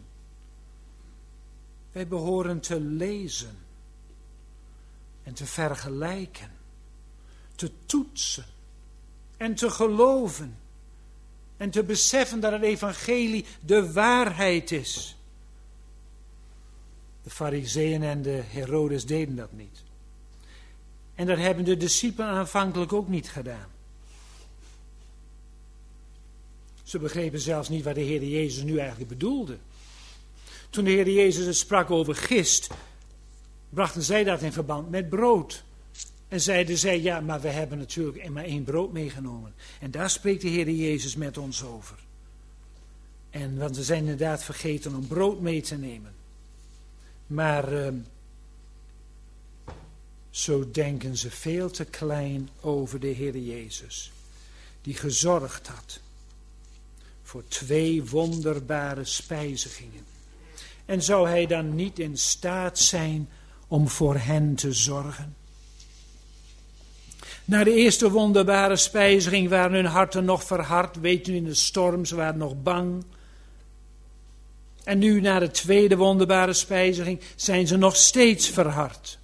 Wij behoren te lezen en te vergelijken, te toetsen en te geloven en te beseffen dat het evangelie de waarheid is. De Farizeeën en de Herodes deden dat niet. En dat hebben de discipelen aanvankelijk ook niet gedaan. Ze begrepen zelfs niet wat de Heer Jezus nu eigenlijk bedoelde. Toen de Heer Jezus het sprak over gist, brachten zij dat in verband met brood. En zeiden zij, ja, maar we hebben natuurlijk maar één brood meegenomen. En daar spreekt de Heer Jezus met ons over. En want we zijn inderdaad vergeten om brood mee te nemen. Maar uh, zo denken ze veel te klein over de Heer Jezus. Die gezorgd had voor twee wonderbare spijzigingen. En zou hij dan niet in staat zijn om voor hen te zorgen? Na de eerste wonderbare spijziging waren hun harten nog verhard. Weet u, in de storm, ze waren nog bang. En nu na de tweede wonderbare spijziging zijn ze nog steeds verhard.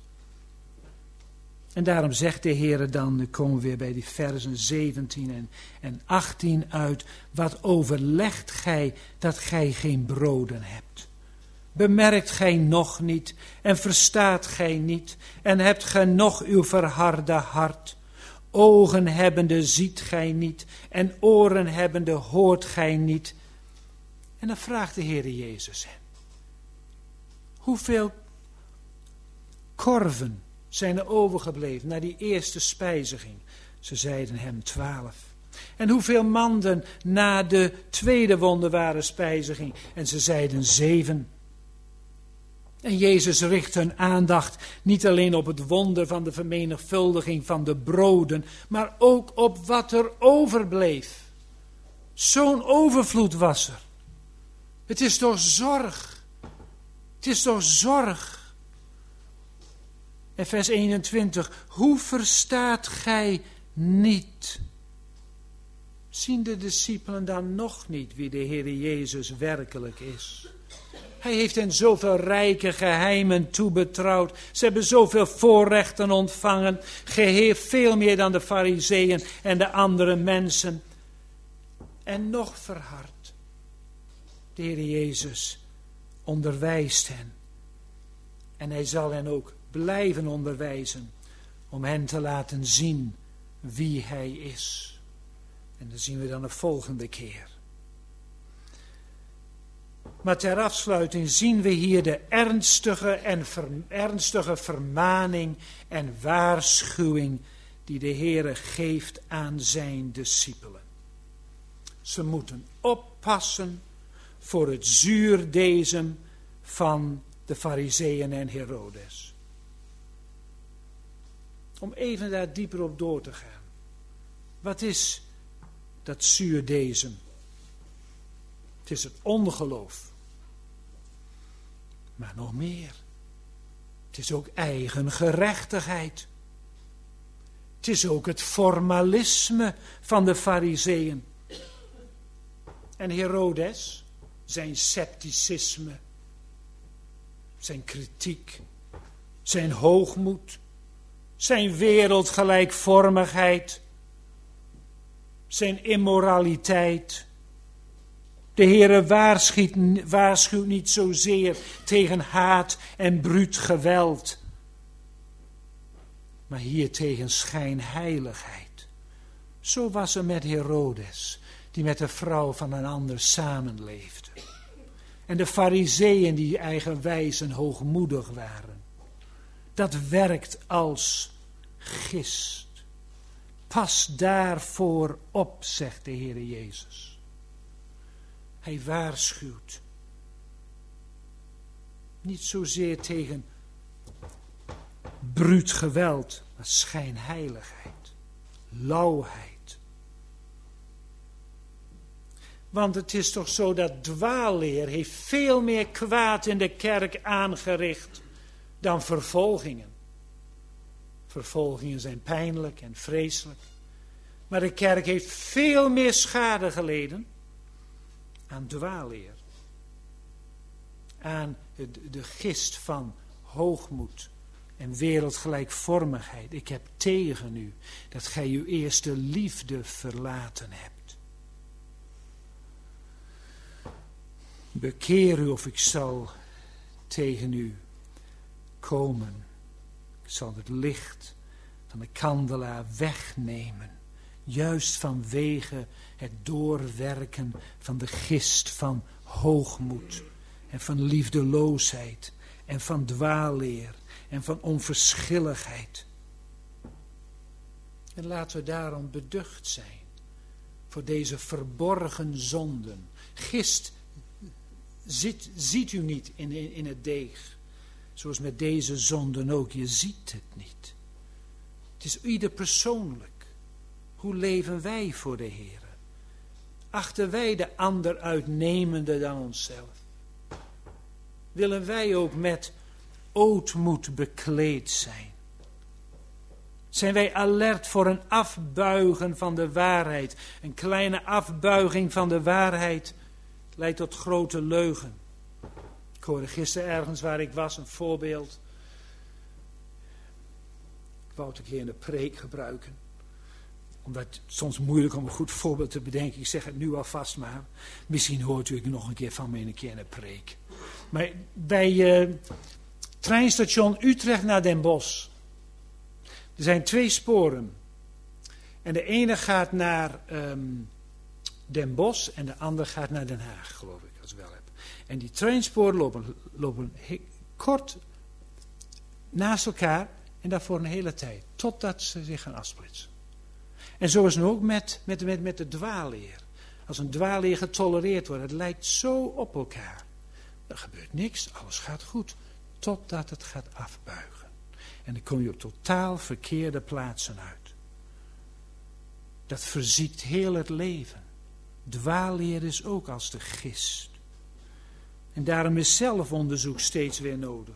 En daarom zegt de Heer dan, nu komen we weer bij die versen zeventien en, en achttien uit. Wat overlegt gij dat gij geen broden hebt? Bemerkt gij nog niet en verstaat gij niet en hebt gij nog uw verharde hart? Ogen hebbende ziet gij niet en oren hebbende hoort gij niet. En dan vraagt de Heer Jezus hen. Hoeveel korven zijn er overgebleven na die eerste spijziging? Ze zeiden hem twaalf. En hoeveel manden na de tweede wonderbare spijziging? En ze zeiden zeven. En Jezus richt hun aandacht niet alleen op het wonder van de vermenigvuldiging van de broden, maar ook op wat er overbleef. Zo'n overvloed was er. Het is door zorg. Het is door zorg. En vers eenentwintig. Hoe verstaat gij niet? Zien de discipelen dan nog niet wie de Heer Jezus werkelijk is? Hij heeft hen zoveel rijke geheimen toebetrouwd. Ze hebben zoveel voorrechten ontvangen. Geheel veel meer dan de Farizeeën en de andere mensen. En nog verhard. De Heer Jezus onderwijst hen. En hij zal hen ook blijven onderwijzen. Om hen te laten zien wie hij is. En dat zien we dan de volgende keer. Maar ter afsluiting zien we hier de ernstige, en ver, ernstige vermaning en waarschuwing die de Heere geeft aan zijn discipelen. Ze moeten oppassen voor het zuurdesem van de Farizeeën en Herodes. Om even daar dieper op door te gaan. Wat is dat zuurdesem? Het is het ongeloof. Maar nog meer. Het is ook eigen gerechtigheid. Het is ook het formalisme van de Farizeeën. En Herodes, zijn scepticisme, zijn kritiek, zijn hoogmoed, zijn wereldgelijkvormigheid, zijn immoraliteit. De Heere waarschuwt, waarschuwt niet zozeer tegen haat en bruut geweld, maar hier tegen schijnheiligheid. Zo was het met Herodes, die met de vrouw van een ander samenleefde. En de Farizeeën die eigenwijs en hoogmoedig waren. Dat werkt als gist. Pas daarvoor op, zegt de Heere Jezus. Hij waarschuwt. Niet zozeer tegen bruut geweld, maar schijnheiligheid, lauwheid. Want het is toch zo dat dwaalleer heeft veel meer kwaad in de kerk aangericht dan vervolgingen. Vervolgingen zijn pijnlijk en vreselijk. Maar de kerk heeft veel meer schade geleden aan dwaalleer. Aan de gist van hoogmoed en wereldgelijkvormigheid. Ik heb tegen u dat gij uw eerste liefde verlaten hebt. Bekeer u of ik zal tegen u komen. Ik zal het licht van de kandelaar wegnemen. Juist vanwege het doorwerken van de gist van hoogmoed. En van liefdeloosheid. En van dwaalleer. En van onverschilligheid. En laten we daarom beducht zijn. Voor deze verborgen zonden. Gist Ziet, ziet u niet in, in, in het deeg. Zoals met deze zonden ook. Je ziet het niet. Het is ieder persoonlijk. Hoe leven wij voor de Heer? Achten wij de ander uitnemender dan onszelf? Willen wij ook met ootmoed bekleed zijn? Zijn wij alert voor een afbuigen van de waarheid? Een kleine afbuiging van de waarheid leidt tot grote leugen. Ik hoorde gisteren ergens waar ik was een voorbeeld. Ik wou het een keer in de preek gebruiken. Omdat het soms moeilijk om een goed voorbeeld te bedenken. Ik zeg het nu alvast maar. Misschien hoort u het nog een keer van me in een keer in de preek. Maar bij uh, treinstation Utrecht naar Den Bosch. Er zijn twee sporen. En de ene gaat naar Um, Den Bosch en de andere gaat naar Den Haag, geloof ik, als ik wel heb. En die treinsporen lopen, lopen he- kort naast elkaar en daarvoor een hele tijd, totdat ze zich gaan afsplitsen. En zo is het ook met, met, met, met de dwaalleer. Als een dwaalleer getolereerd wordt, het lijkt zo op elkaar. Er gebeurt niks, alles gaat goed, totdat het gaat afbuigen. En dan kom je op totaal verkeerde plaatsen uit. Dat verziekt heel het leven. Dwaalleer is ook als de gist. En daarom is zelfonderzoek steeds weer nodig.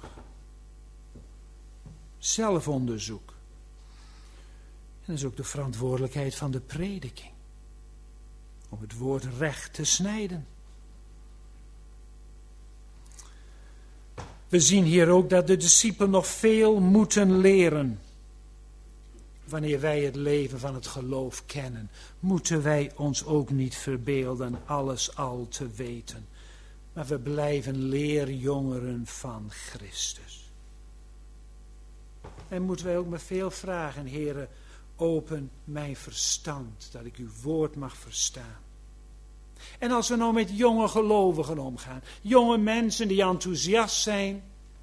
Zelfonderzoek. En dat is ook de verantwoordelijkheid van de prediking. Om het woord recht te snijden. We zien hier ook dat de discipelen nog veel moeten leren. Wanneer wij het leven van het geloof kennen, moeten wij ons ook niet verbeelden alles al te weten. Maar we blijven leerjongeren van Christus. En moeten wij ook met veel vragen, Heere, open mijn verstand, dat ik uw woord mag verstaan. En als we nou met jonge gelovigen omgaan, jonge mensen die enthousiast zijn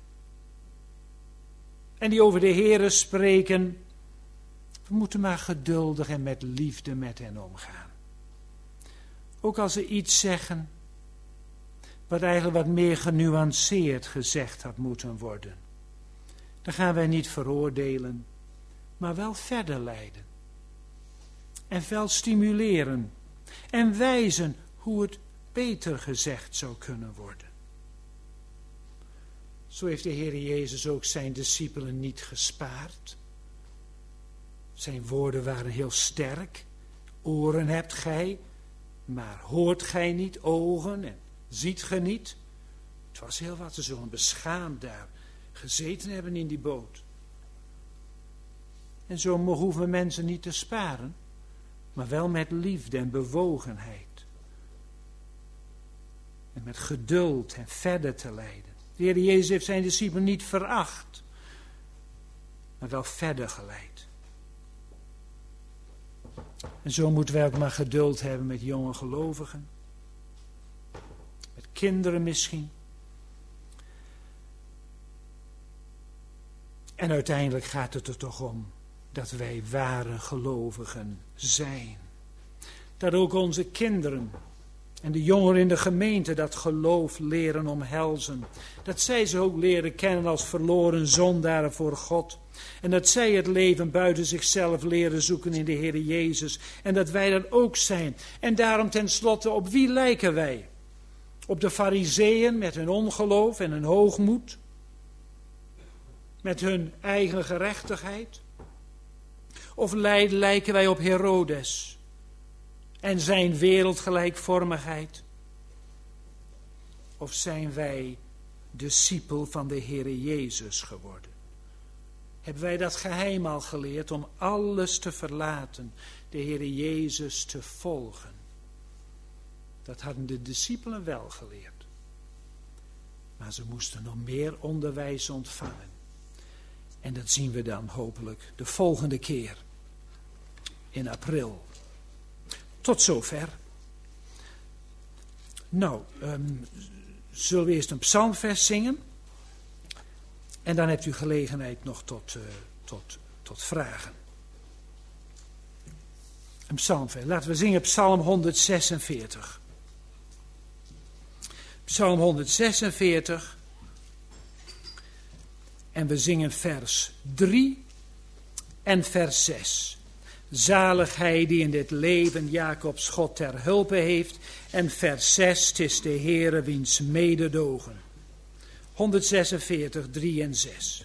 en die over de Here spreken, we moeten maar geduldig en met liefde met hen omgaan. Ook als ze iets zeggen wat eigenlijk wat meer genuanceerd gezegd had moeten worden. Dan gaan wij niet veroordelen, maar wel verder leiden. En wel stimuleren en wijzen hoe het beter gezegd zou kunnen worden. Zo heeft de Heer Jezus ook zijn discipelen niet gespaard. Zijn woorden waren heel sterk. Oren hebt gij, maar hoort gij niet, ogen en ziet gij niet. Het was heel wat, ze zullen beschaamd daar gezeten hebben in die boot. En zo hoeven we mensen niet te sparen, maar wel met liefde en bewogenheid. En met geduld en verder te leiden. De Heer Jezus heeft zijn discipelen niet veracht, maar wel verder geleid. En zo moeten wij ook maar geduld hebben met jonge gelovigen. Met kinderen misschien. En uiteindelijk gaat het er toch om dat wij ware gelovigen zijn. Dat ook onze kinderen en de jongeren in de gemeente dat geloof leren omhelzen. Dat zij ze ook leren kennen als verloren zondaren voor God. En dat zij het leven buiten zichzelf leren zoeken in de Heer Jezus. En dat wij dat ook zijn. En daarom tenslotte, op wie lijken wij? Op de Farizeeën met hun ongeloof en hun hoogmoed? Met hun eigen gerechtigheid? Of lijken wij op Herodes en zijn wereldgelijkvormigheid? Of zijn wij discipel van de Heer Jezus geworden? Hebben wij dat geheim al geleerd om alles te verlaten, de Heer Jezus te volgen? Dat hadden de discipelen wel geleerd. Maar ze moesten nog meer onderwijs ontvangen. En dat zien we dan hopelijk de volgende keer in april. Tot zover. Nou, um, zullen we eerst een psalmvers zingen? En dan hebt u gelegenheid nog tot, uh, tot, tot vragen. Een psalmvers. Laten we zingen psalm honderdzesenveertig. Psalm honderdzesenveertig. En we zingen vers drie en vers zes. Zalig hij die in dit leven Jacobs God ter hulpe heeft. En vers zes, het is de Heere wiens mededogen. honderdzesenveertig, drie en zes.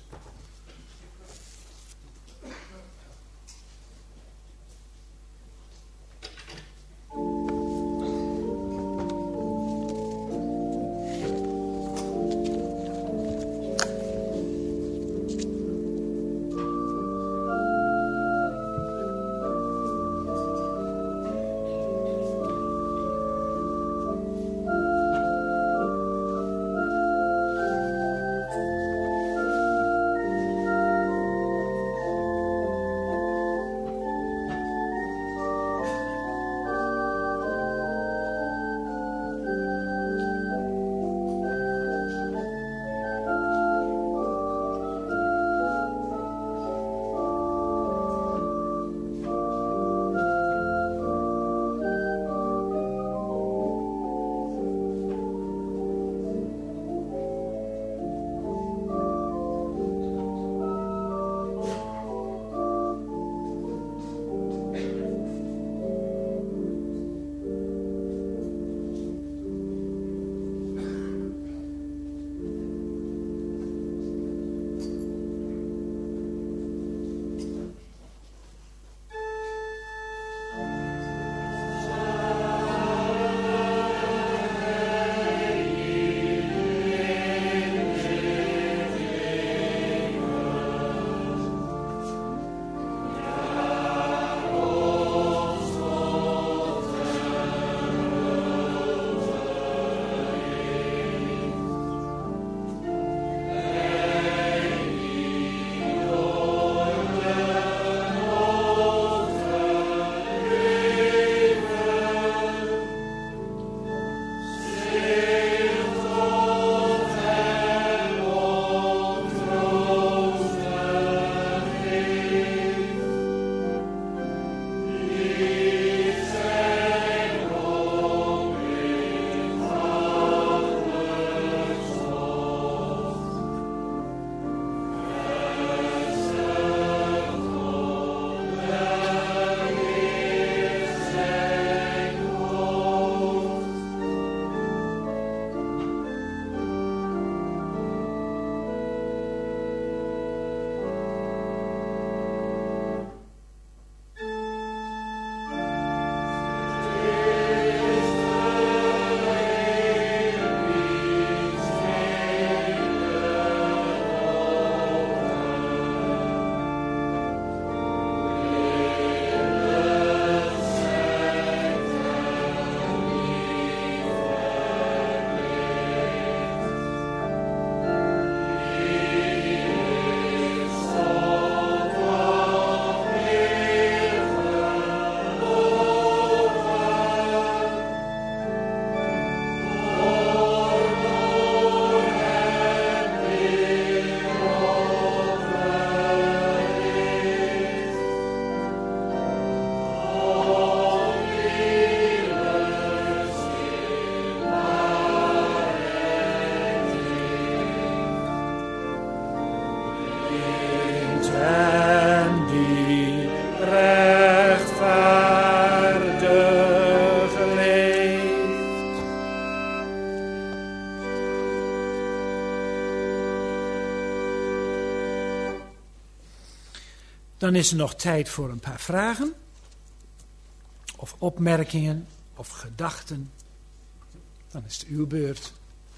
Dan is er nog tijd voor een paar vragen. Of opmerkingen. Of gedachten. Dan is het uw beurt.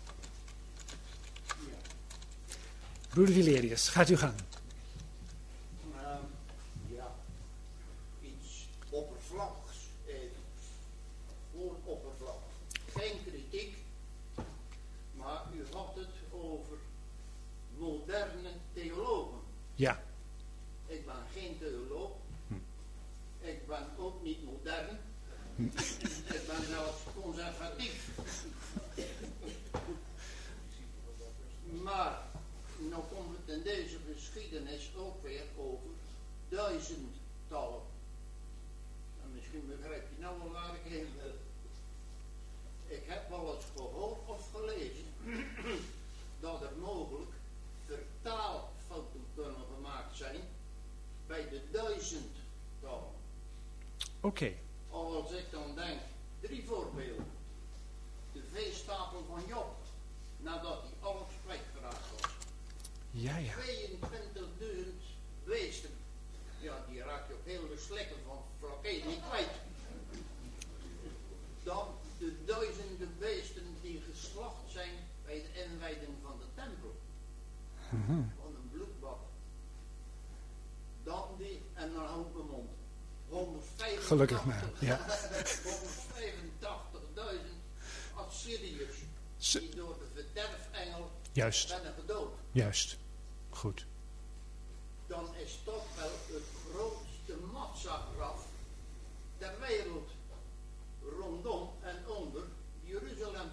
Broeder Valerius, gaat u gang. Uh, ja, iets oppervlakkigs. Even. Gewoon oppervlakkig. Geen kritiek. Maar u had het over moderne theologen. Ja. Ik ben geen theoloog. Hm. Ik ben ook niet modern. Hm. Ik ben zelfs conservatief. Maar, nou komt het in deze geschiedenis ook weer over duizendtallen. En misschien begrijp je nou wel waar ik heen wil. Ik heb wel eens gehoord of gelezen dat er mogelijk vertaalfouten kunnen gemaakt zijn bij de duizendtallen. Oké. Okay. Als ik dan denk, drie voorbeelden. De veestapel van Job, nadat hij alles kwijtgeraakt was. Ja, ja. tweeëntwintigduizend beesten. Ja, die raak je op heel de slekken van vlakke niet kwijt. Dan de duizenden beesten die geslacht zijn bij de inwijding van de tempel. Mm-hmm. Van een bloedbad. Dan die, en dan houdt mijn mond. honderdvijfentachtig, Gelukkig maar, ja. honderdvijfentachtigduizend Assyriërs die door de verderfengel Juist. werden gedood. Juist. Goed. Dan is toch wel het grootste massagraf ter wereld rondom en onder Jeruzalem.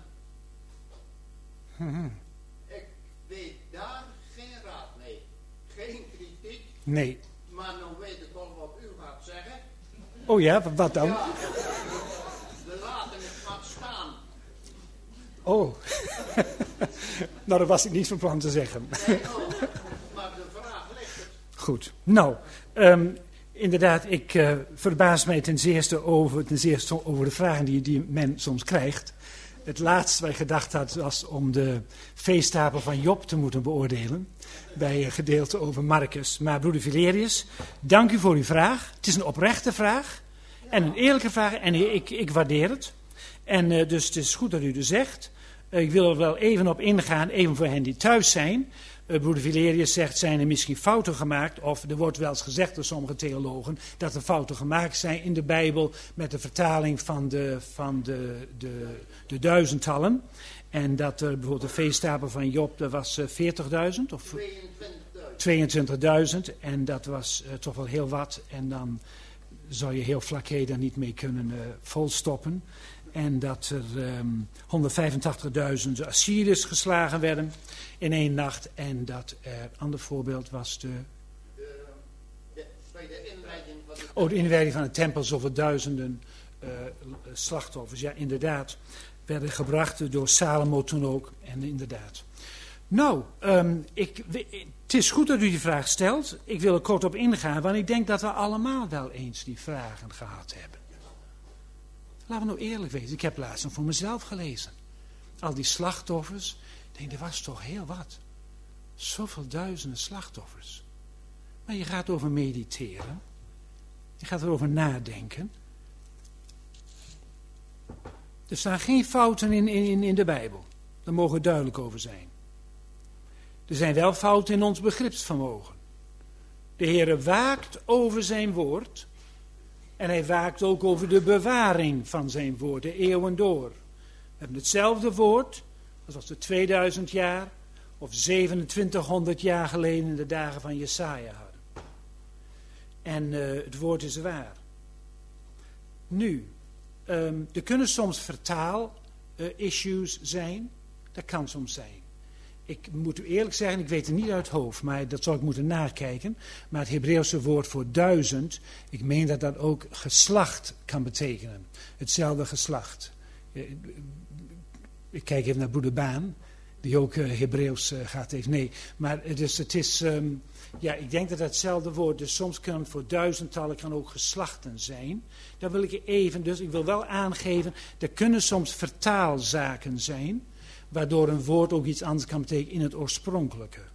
Mm-hmm. Ik weet daar geen raad mee. Geen kritiek. Nee. Maar nou weet ik al wat u gaat zeggen. Oh ja, wat dan? Ja, we laten het maar staan. Oh. Nou, dat was ik niet van plan te zeggen. Nee, oh, maar de vraag ligt het. Goed. Nou, um, inderdaad, ik uh, verbaas mij ten zeerste over, ten zeerste over de vragen die, die men soms krijgt. Het laatste wat ik gedacht had was om de veestapel van Job te moeten beoordelen. Bij een gedeelte over Marcus. Maar broeder Valerius, dank u voor uw vraag. Het is een oprechte vraag. En een eerlijke vraag. En ik, ik waardeer het. En uh, dus het is goed dat u het zegt. Uh, ik wil er wel even op ingaan. Even voor hen die thuis zijn. Uh, broeder Valerius zegt, zijn er misschien fouten gemaakt? Of er wordt wel eens gezegd door sommige theologen dat er fouten gemaakt zijn in de Bijbel met de vertaling van de, van de, de, de duizendtallen. En dat er bijvoorbeeld de veestapel van Job, dat was uh, veertigduizend of tweeëntwintigduizend. En dat was uh, toch wel heel wat. En dan zou je heel Vlakke daar niet mee kunnen uh, volstoppen. En dat er um, honderdvijfentachtigduizend Assyriërs geslagen werden in één nacht. En dat er, een ander voorbeeld was de... de, de bij de inwijding van de Oh, de inwijding van de tempel, zoveel duizenden uh, slachtoffers. Ja, inderdaad. Werden gebracht door Salomo toen ook. En inderdaad. Nou, um, ik, het is goed dat u die vraag stelt. Ik wil er kort op ingaan, want ik denk dat we allemaal wel eens die vragen gehad hebben. Laten we nou eerlijk wezen. Ik heb laatst nog voor mezelf gelezen. Al die slachtoffers. Ik denk, er was toch heel wat. Zoveel duizenden slachtoffers. Maar je gaat over mediteren. Je gaat erover nadenken. Er staan geen fouten in, in, in de Bijbel. Daar mogen we duidelijk over zijn. Er zijn wel fouten in ons begripsvermogen. De Heere waakt over zijn woord. En hij waakt ook over de bewaring van zijn woord, de eeuwen door. We hebben hetzelfde woord, als was het tweeduizend jaar of zevenentwintighonderd jaar geleden in de dagen van Jesaja hadden. En uh, het woord is waar. Nu, um, er kunnen soms vertaal-issues uh, zijn. Dat kan soms zijn. Ik moet u eerlijk zeggen, ik weet het niet uit het hoofd, maar dat zou ik moeten nakijken. Maar het Hebreeuwse woord voor duizend, ik meen dat dat ook geslacht kan betekenen. Hetzelfde geslacht. Ik kijk even naar broeder Baan, die ook uh, Hebreeuws uh, gaat heeft. Nee, maar dus het is, um, ja, ik denk dat dat hetzelfde woord, dus soms kan het voor duizendtallen kan ook geslachten zijn. Daar wil ik even, dus ik wil wel aangeven, er kunnen soms vertaalzaken zijn, waardoor een woord ook iets anders kan betekenen in het oorspronkelijke.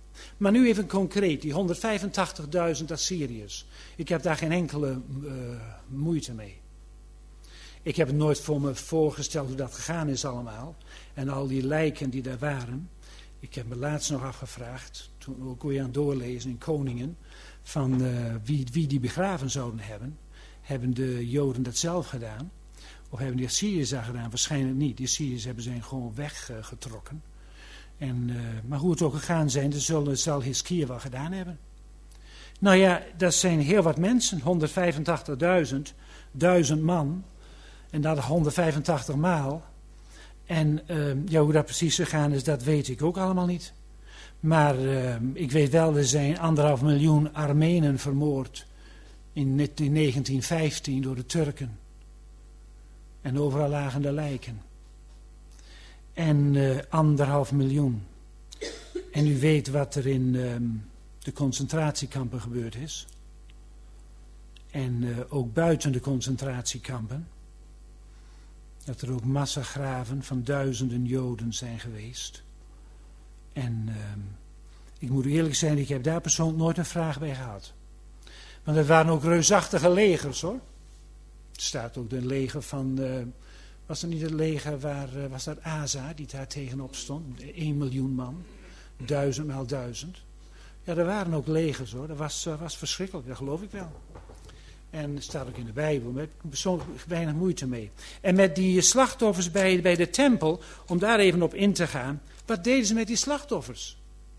Maar nu even concreet, die honderdvijfentachtigduizend Assyriërs. Ik heb daar geen enkele uh, moeite mee. Ik heb het nooit voor me voorgesteld hoe dat gegaan is allemaal. En al die lijken die daar waren. Ik heb me laatst nog afgevraagd, toen we ook weer aan het doorlezen in Koningen, van uh, wie, wie die begraven zouden hebben. Hebben de Joden dat zelf gedaan? Of hebben die Assyriërs dat gedaan? Waarschijnlijk niet. Die Assyriërs hebben zijn gewoon weggetrokken. Uh, en, uh, maar hoe het ook gegaan zijn, dat zullen, zal Hiskia wel gedaan hebben. Nou ja, dat zijn heel wat mensen. honderdvijfentachtigduizend, duizend man. En dat honderdvijfentachtig maal. En uh, ja, hoe dat precies gegaan is, dat weet ik ook allemaal niet. Maar uh, ik weet wel, er zijn anderhalf miljoen Armenen vermoord in, in negentien vijftien door de Turken. En overal lagen de lijken. En uh, anderhalf miljoen. En u weet wat er in uh, de concentratiekampen gebeurd is. En uh, ook buiten de concentratiekampen. Dat er ook massagraven van duizenden Joden zijn geweest. En uh, ik moet eerlijk zijn, ik heb daar persoonlijk nooit een vraag bij gehad. Want het waren ook reusachtige legers, hoor. Er staat ook de leger van, uh, was er niet het leger waar, uh, was dat Asa die daar tegenop stond? één miljoen man, duizend maal duizend. Ja, er waren ook legers, hoor. Dat was, uh, was verschrikkelijk, dat geloof ik wel. En dat staat ook in de Bijbel, maar ik heb persoonlijk weinig moeite mee. En met die slachtoffers bij, bij de tempel, om daar even op in te gaan. Wat deden ze met die slachtoffers?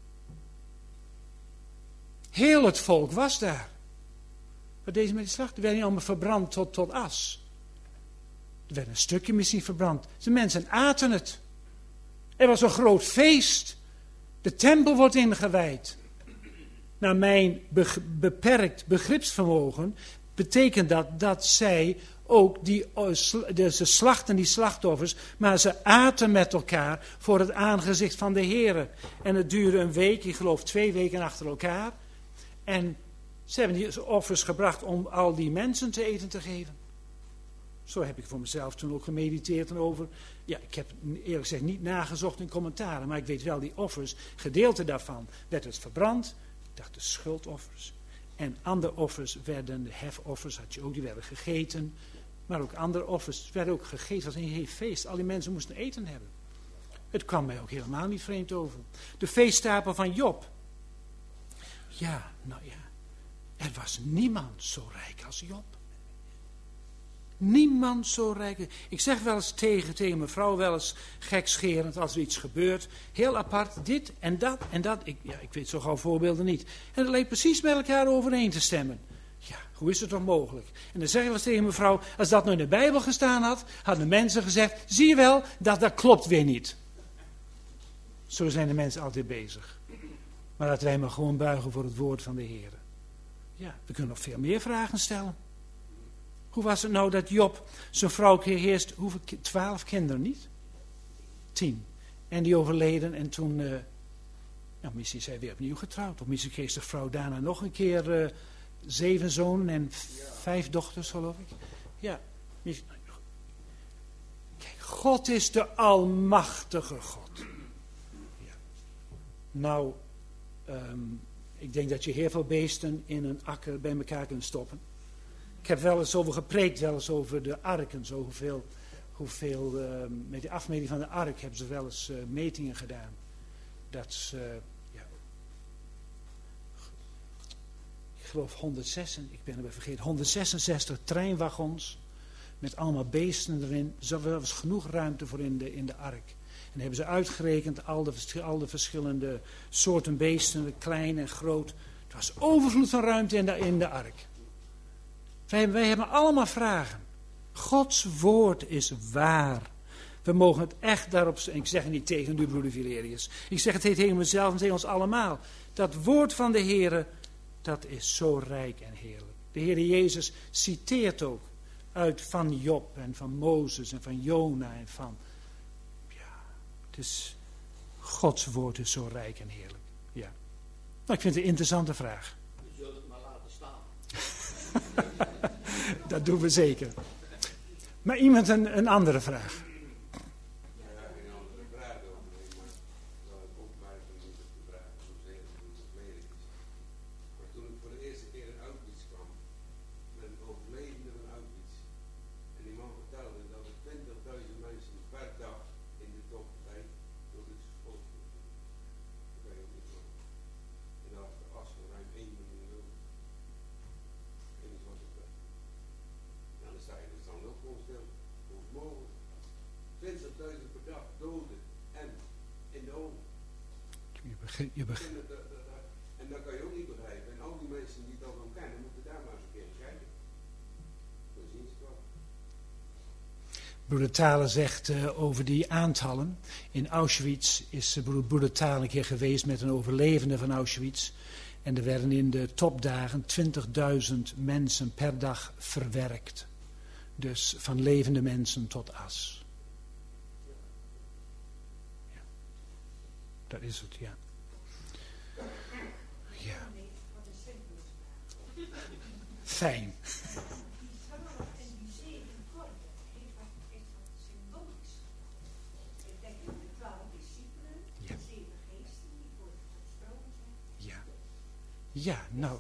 Heel het volk was daar. Wat deden ze met die slachtoffers? Die werden niet allemaal verbrand tot, tot as. Er werd een stukje misschien verbrand. De mensen aten het. Er was een groot feest. De tempel wordt ingewijd. Naar mijn be- beperkt begripsvermogen betekent dat dat zij ook die, de, ze slachten die slachtoffers, maar ze aten met elkaar voor het aangezicht van de Heere. En het duurde een week, ik geloof twee weken achter elkaar. En ze hebben die offers gebracht om al die mensen te eten te geven. Zo heb ik voor mezelf toen ook gemediteerd over. Ja, ik heb eerlijk gezegd niet nagezocht in commentaren, maar ik weet wel die offers, gedeelte daarvan werd het verbrand. Ik dacht de schuldoffers. En andere offers werden, de hefoffers had je ook, die werden gegeten. Maar ook andere offers werden ook gegeten. Het was een heel feest. Al die mensen moesten eten hebben. Het kwam mij ook helemaal niet vreemd over. De feesttafel van Job. Ja, nou ja. Er was niemand zo rijk als Job. Niemand zo rijk. Ik zeg wel eens tegen, tegen mijn vrouw wel eens gekscherend als er iets gebeurt. Heel apart, dit en dat en dat. Ik, ja, ik weet zo gauw voorbeelden niet. En dat leek precies met elkaar overeen te stemmen. Ja, hoe is het toch mogelijk? En dan zeg ik wel eens tegen mijn vrouw, als dat nou in de Bijbel gestaan had, hadden mensen gezegd, zie je wel, dat, dat klopt weer niet. Zo zijn de mensen altijd bezig. Maar laten wij maar gewoon buigen voor het woord van de Heer. Ja, we kunnen nog veel meer vragen stellen. Hoe was het nou dat Job zijn vrouw kreeg eerst, hoeveel, twaalf kinderen niet? Tien. En die overleden en toen, uh, nou misschien is hij weer opnieuw getrouwd. Of misschien kreeg de vrouw daarna nog een keer uh, zeven zonen en v- vijf dochters geloof ik. Ja. Kijk, God is de almachtige God. Ja. Nou, um, ik denk dat je heel veel beesten in een akker bij elkaar kunt stoppen. Ik heb wel eens over gepreekt, wel eens over de arken. Zo hoeveel, hoeveel uh, met de afmeting van de ark hebben ze wel eens uh, metingen gedaan. Dat ze, uh, ja, ik geloof honderdzes, ik ben er weer vergeten, honderdzesenzestig treinwagons met allemaal beesten erin. Er was genoeg ruimte voor in de, in de ark. En dan hebben ze uitgerekend al de, al de verschillende soorten beesten, klein en groot. Het was overvloed van ruimte in de, in de ark. Wij, wij hebben allemaal vragen. Gods woord is waar. We mogen het echt daarop... En ik zeg het niet tegen u, broeder Valerius. Ik zeg het tegen mezelf en tegen ons allemaal. Dat woord van de Heere, dat is zo rijk en heerlijk. De Heere Jezus citeert ook uit van Job en van Mozes en van Jona en van... Ja, het is... Gods woord is zo rijk en heerlijk. Ja. Nou, ik vind het een interessante vraag. We zullen het maar laten staan. Dat doen we zeker. Maar iemand een, een andere vraag. Ja, geen andere vraag over, maar wel een opmerking niet op de vraag. twaalfduizend per dag doden en in de oven. Je begrijpt, je begrijpt. En, dat, dat, dat, en dat kan je ook niet begrijpen. En al die mensen die dat dan kennen, moeten daar maar eens een keer kijken. Dan zien ze het wel. Broeder Thalen zegt uh, over die aantallen. In Auschwitz is uh, broeder Thalen een keer geweest met een overlevende van Auschwitz. En er werden in de topdagen twintigduizend mensen per dag verwerkt. Dus van levende mensen tot as. Ja. Dat is het, ja. Ja. Fijn. Ja, nou.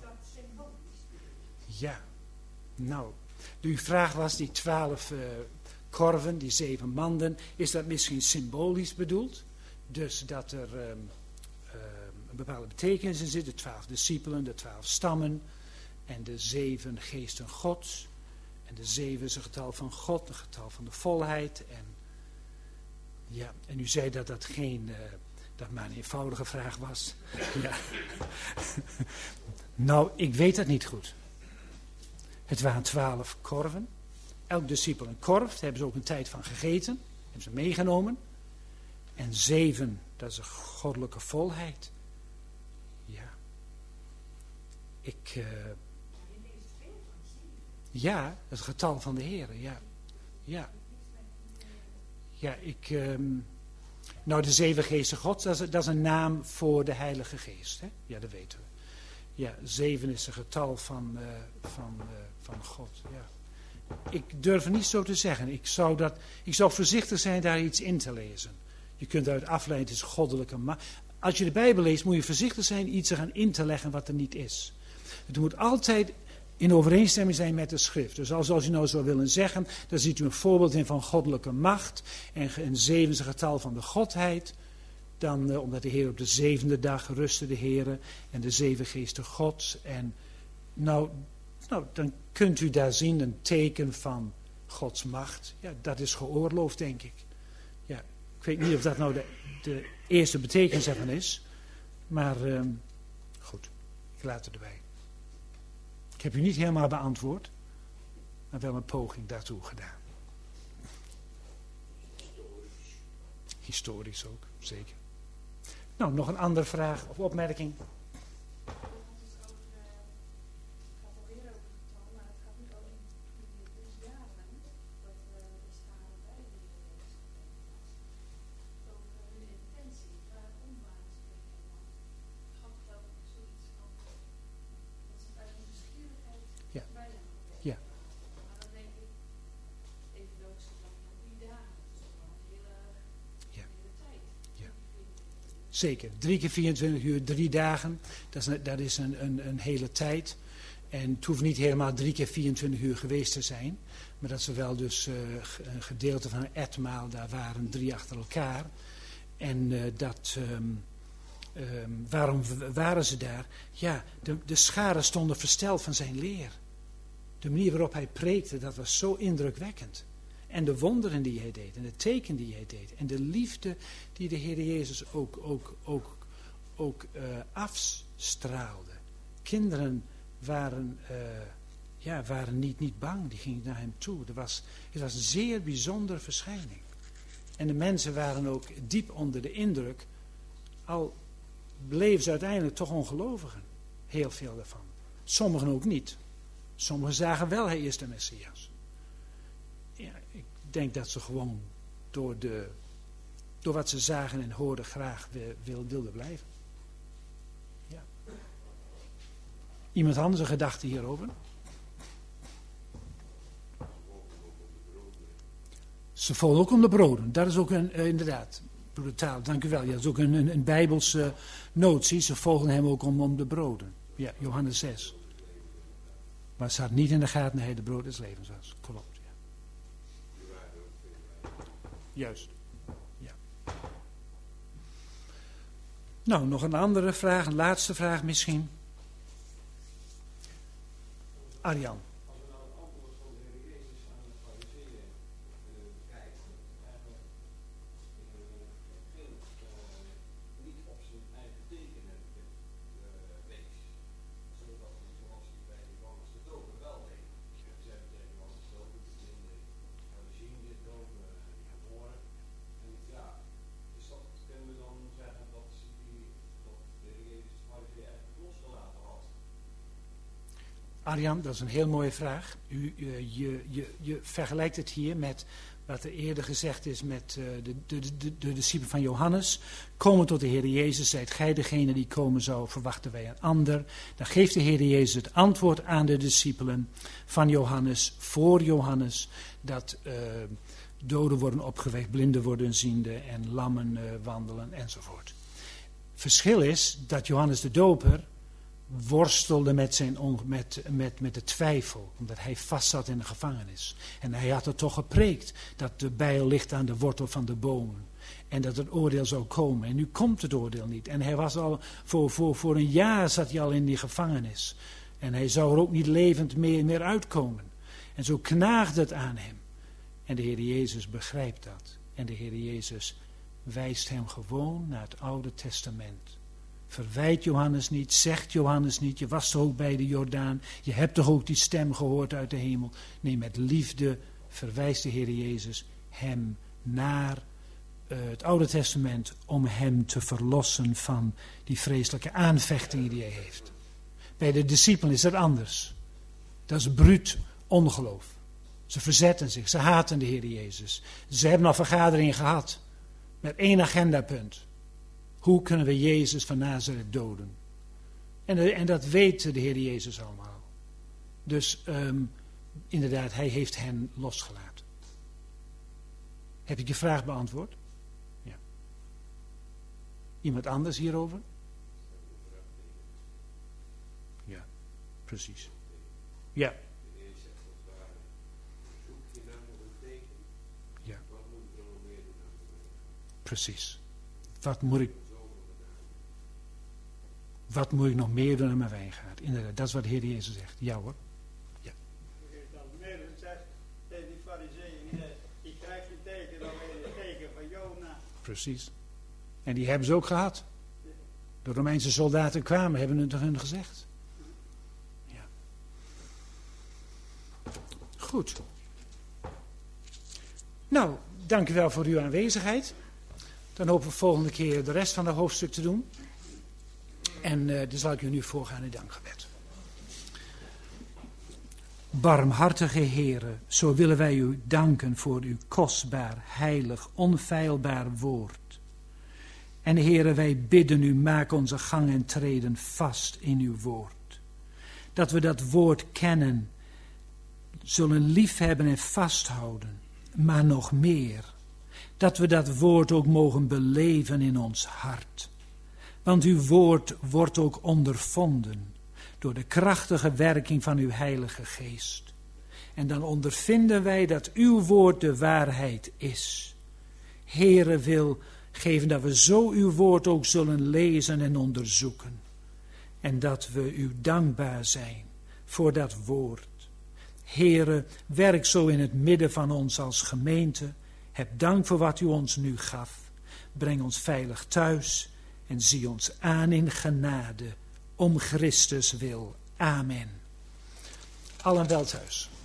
Ja, nou. Uw vraag was die twaalf uh, korven, die zeven manden. Is dat misschien symbolisch bedoeld? Dus dat er um, uh, een bepaalde betekenis in zit. De twaalf discipelen, de twaalf stammen. En de zeven geesten Gods. En de zeven is een getal van God, een getal van de volheid. En, ja, en u zei dat dat geen... Uh, dat maar een eenvoudige vraag was. Ja. Nou, ik weet dat niet goed. Het waren twaalf korven. Elk discipel een korf. Daar hebben ze ook een tijd van gegeten. Hebben ze meegenomen. En zeven, dat is een goddelijke volheid. Ja. Ik... Uh... Ja, dat is het getal van de Heer. Ja. Ja. Ja, ik... Um... Nou, de zeven geesten Gods, dat is, dat is een naam voor de Heilige Geest. Hè? Ja, dat weten we. Ja, zeven is een getal van, uh, van, uh, van God. Ja. Ik durf het niet zo te zeggen. Ik zou, dat, ik zou voorzichtig zijn daar iets in te lezen. Je kunt uit afleiden, het is goddelijke macht. Als je de Bijbel leest, moet je voorzichtig zijn iets te gaan in te leggen wat er niet is. Het moet altijd in overeenstemming zijn met de schrift. Dus als, als u nou zou willen zeggen, dan ziet u een voorbeeld in van goddelijke macht. En een zeven is een getal van de godheid. Dan, uh, omdat de Heer op de zevende dag rustte de Heer. En de zeven geesten Gods. En nou, nou, dan kunt u daar zien een teken van Gods macht. Ja, dat is geoorloofd, denk ik. Ja, ik weet niet of dat nou de, de eerste betekenis ervan is. Maar uh, goed, ik laat het erbij. Ik heb u niet helemaal beantwoord, maar wel een poging daartoe gedaan. Historisch. Historisch ook, zeker. Nou, nog een andere vraag of opmerking? Zeker, drie keer vierentwintig uur, drie dagen, dat is, een, dat is een, een, een hele tijd. En het hoeft niet helemaal drie keer vierentwintig uur geweest te zijn. Maar dat ze wel dus uh, een gedeelte van een etmaal, daar waren drie achter elkaar. En uh, dat, um, um, waarom waren ze daar? Ja, de, de scharen stonden versteld van zijn leer. De manier waarop hij preekte, dat was zo indrukwekkend. En de wonderen die hij deed. En de teken die hij deed. En de liefde die de Heer Jezus ook, ook, ook, ook uh, afstraalde. Kinderen waren, uh, ja, waren niet, niet bang. Die gingen naar hem toe. Er was, het was een zeer bijzondere verschijning. En de mensen waren ook diep onder de indruk. Al bleven ze uiteindelijk toch ongelovigen. Heel veel daarvan. Sommigen ook niet. Sommigen zagen wel, hij is de Messias. Ja, ik denk dat ze gewoon door, de, door wat ze zagen en hoorden graag wil, wilden blijven. Ja. Iemand anders een gedachte hierover? Ze volgen ook om de broden. Dat is ook een, uh, inderdaad, broeder Taal, dank u wel. Ja, dat is ook een, een, een bijbelse notie. Ze volgen hem ook om, om de broden. Ja, Johannes zes. Maar ze had niet in de gaten dat hij de brood des levens was. Klopt. Juist. Ja. Nou, nog een andere vraag, een laatste vraag misschien. Arjan. Als we nou het antwoord van de Heer Jezus aan de fariseeën kijken, eigenlijk Arjan, dat is een heel mooie vraag. U, uh, je, je, je vergelijkt het hier met wat er eerder gezegd is met uh, de, de, de, de discipelen van Johannes. Komen tot de Heer Jezus, zijt gij degene die komen zou, verwachten wij een ander. Dan geeft de Heer Jezus het antwoord aan de discipelen van Johannes, voor Johannes, dat uh, doden worden opgewekt, blinden worden ziende en lammen uh, wandelen enzovoort. Verschil is dat Johannes de Doper worstelde met, zijn on, met, met, met de twijfel, omdat hij vastzat in de gevangenis. En hij had het toch gepreekt, dat de bijl ligt aan de wortel van de bomen. En dat het oordeel zou komen. En nu komt het oordeel niet. En hij was al, voor, voor, voor een jaar zat hij al in die gevangenis. En hij zou er ook niet levend meer, meer uitkomen. En zo knaagde het aan hem. En de Heer Jezus begrijpt dat. En de Heer Jezus wijst hem gewoon naar het Oude Testament. Verwijt Johannes niet, zegt Johannes niet, je was toch ook bij de Jordaan, je hebt toch ook die stem gehoord uit de hemel. Nee, met liefde verwijst de Heer Jezus hem naar uh, het Oude Testament om hem te verlossen van die vreselijke aanvechtingen die hij heeft. Bij de discipelen is dat anders. Dat is bruut ongeloof. Ze verzetten zich, ze haten de Heer Jezus. Ze hebben al vergaderingen gehad met één agendapunt. Hoe kunnen we Jezus van Nazareth doden? En, en dat weet de Heer Jezus allemaal. Dus um, inderdaad, hij heeft hen losgelaten. Heb ik je vraag beantwoord? Ja. Iemand anders hierover? Ja, precies. Ja. Ja. Precies. Wat moet ik... Wat moet ik nog meer doen aan mijn wijngaard? Inderdaad, dat is wat de Heer Jezus zegt. Ja hoor. Ja. Ik krijg een teken, dan weer een teken van Jona. Precies. En die hebben ze ook gehad. De Romeinse soldaten kwamen, hebben het hun gezegd. Ja. Goed. Nou, dank u wel voor uw aanwezigheid. Dan hopen we volgende keer de rest van het hoofdstuk te doen. En uh, dan zal ik u nu voorgaan in dankgebed. Barmhartige Heere, zo willen wij u danken voor uw kostbaar, heilig, onfeilbaar woord. En Heere, wij bidden u, maak onze gang en treden vast in uw woord. Dat we dat woord kennen, zullen liefhebben en vasthouden, maar nog meer. Dat we dat woord ook mogen beleven in ons hart. Want uw woord wordt ook ondervonden door de krachtige werking van uw Heilige Geest. En dan ondervinden wij dat uw woord de waarheid is. Heere, wil geven dat we zo uw woord ook zullen lezen en onderzoeken. En dat we u dankbaar zijn voor dat woord. Heere, werk zo in het midden van ons als gemeente. Heb dank voor wat u ons nu gaf. Breng ons veilig thuis. En zie ons aan in genade, om Christus wil. Amen. Allen wel thuis.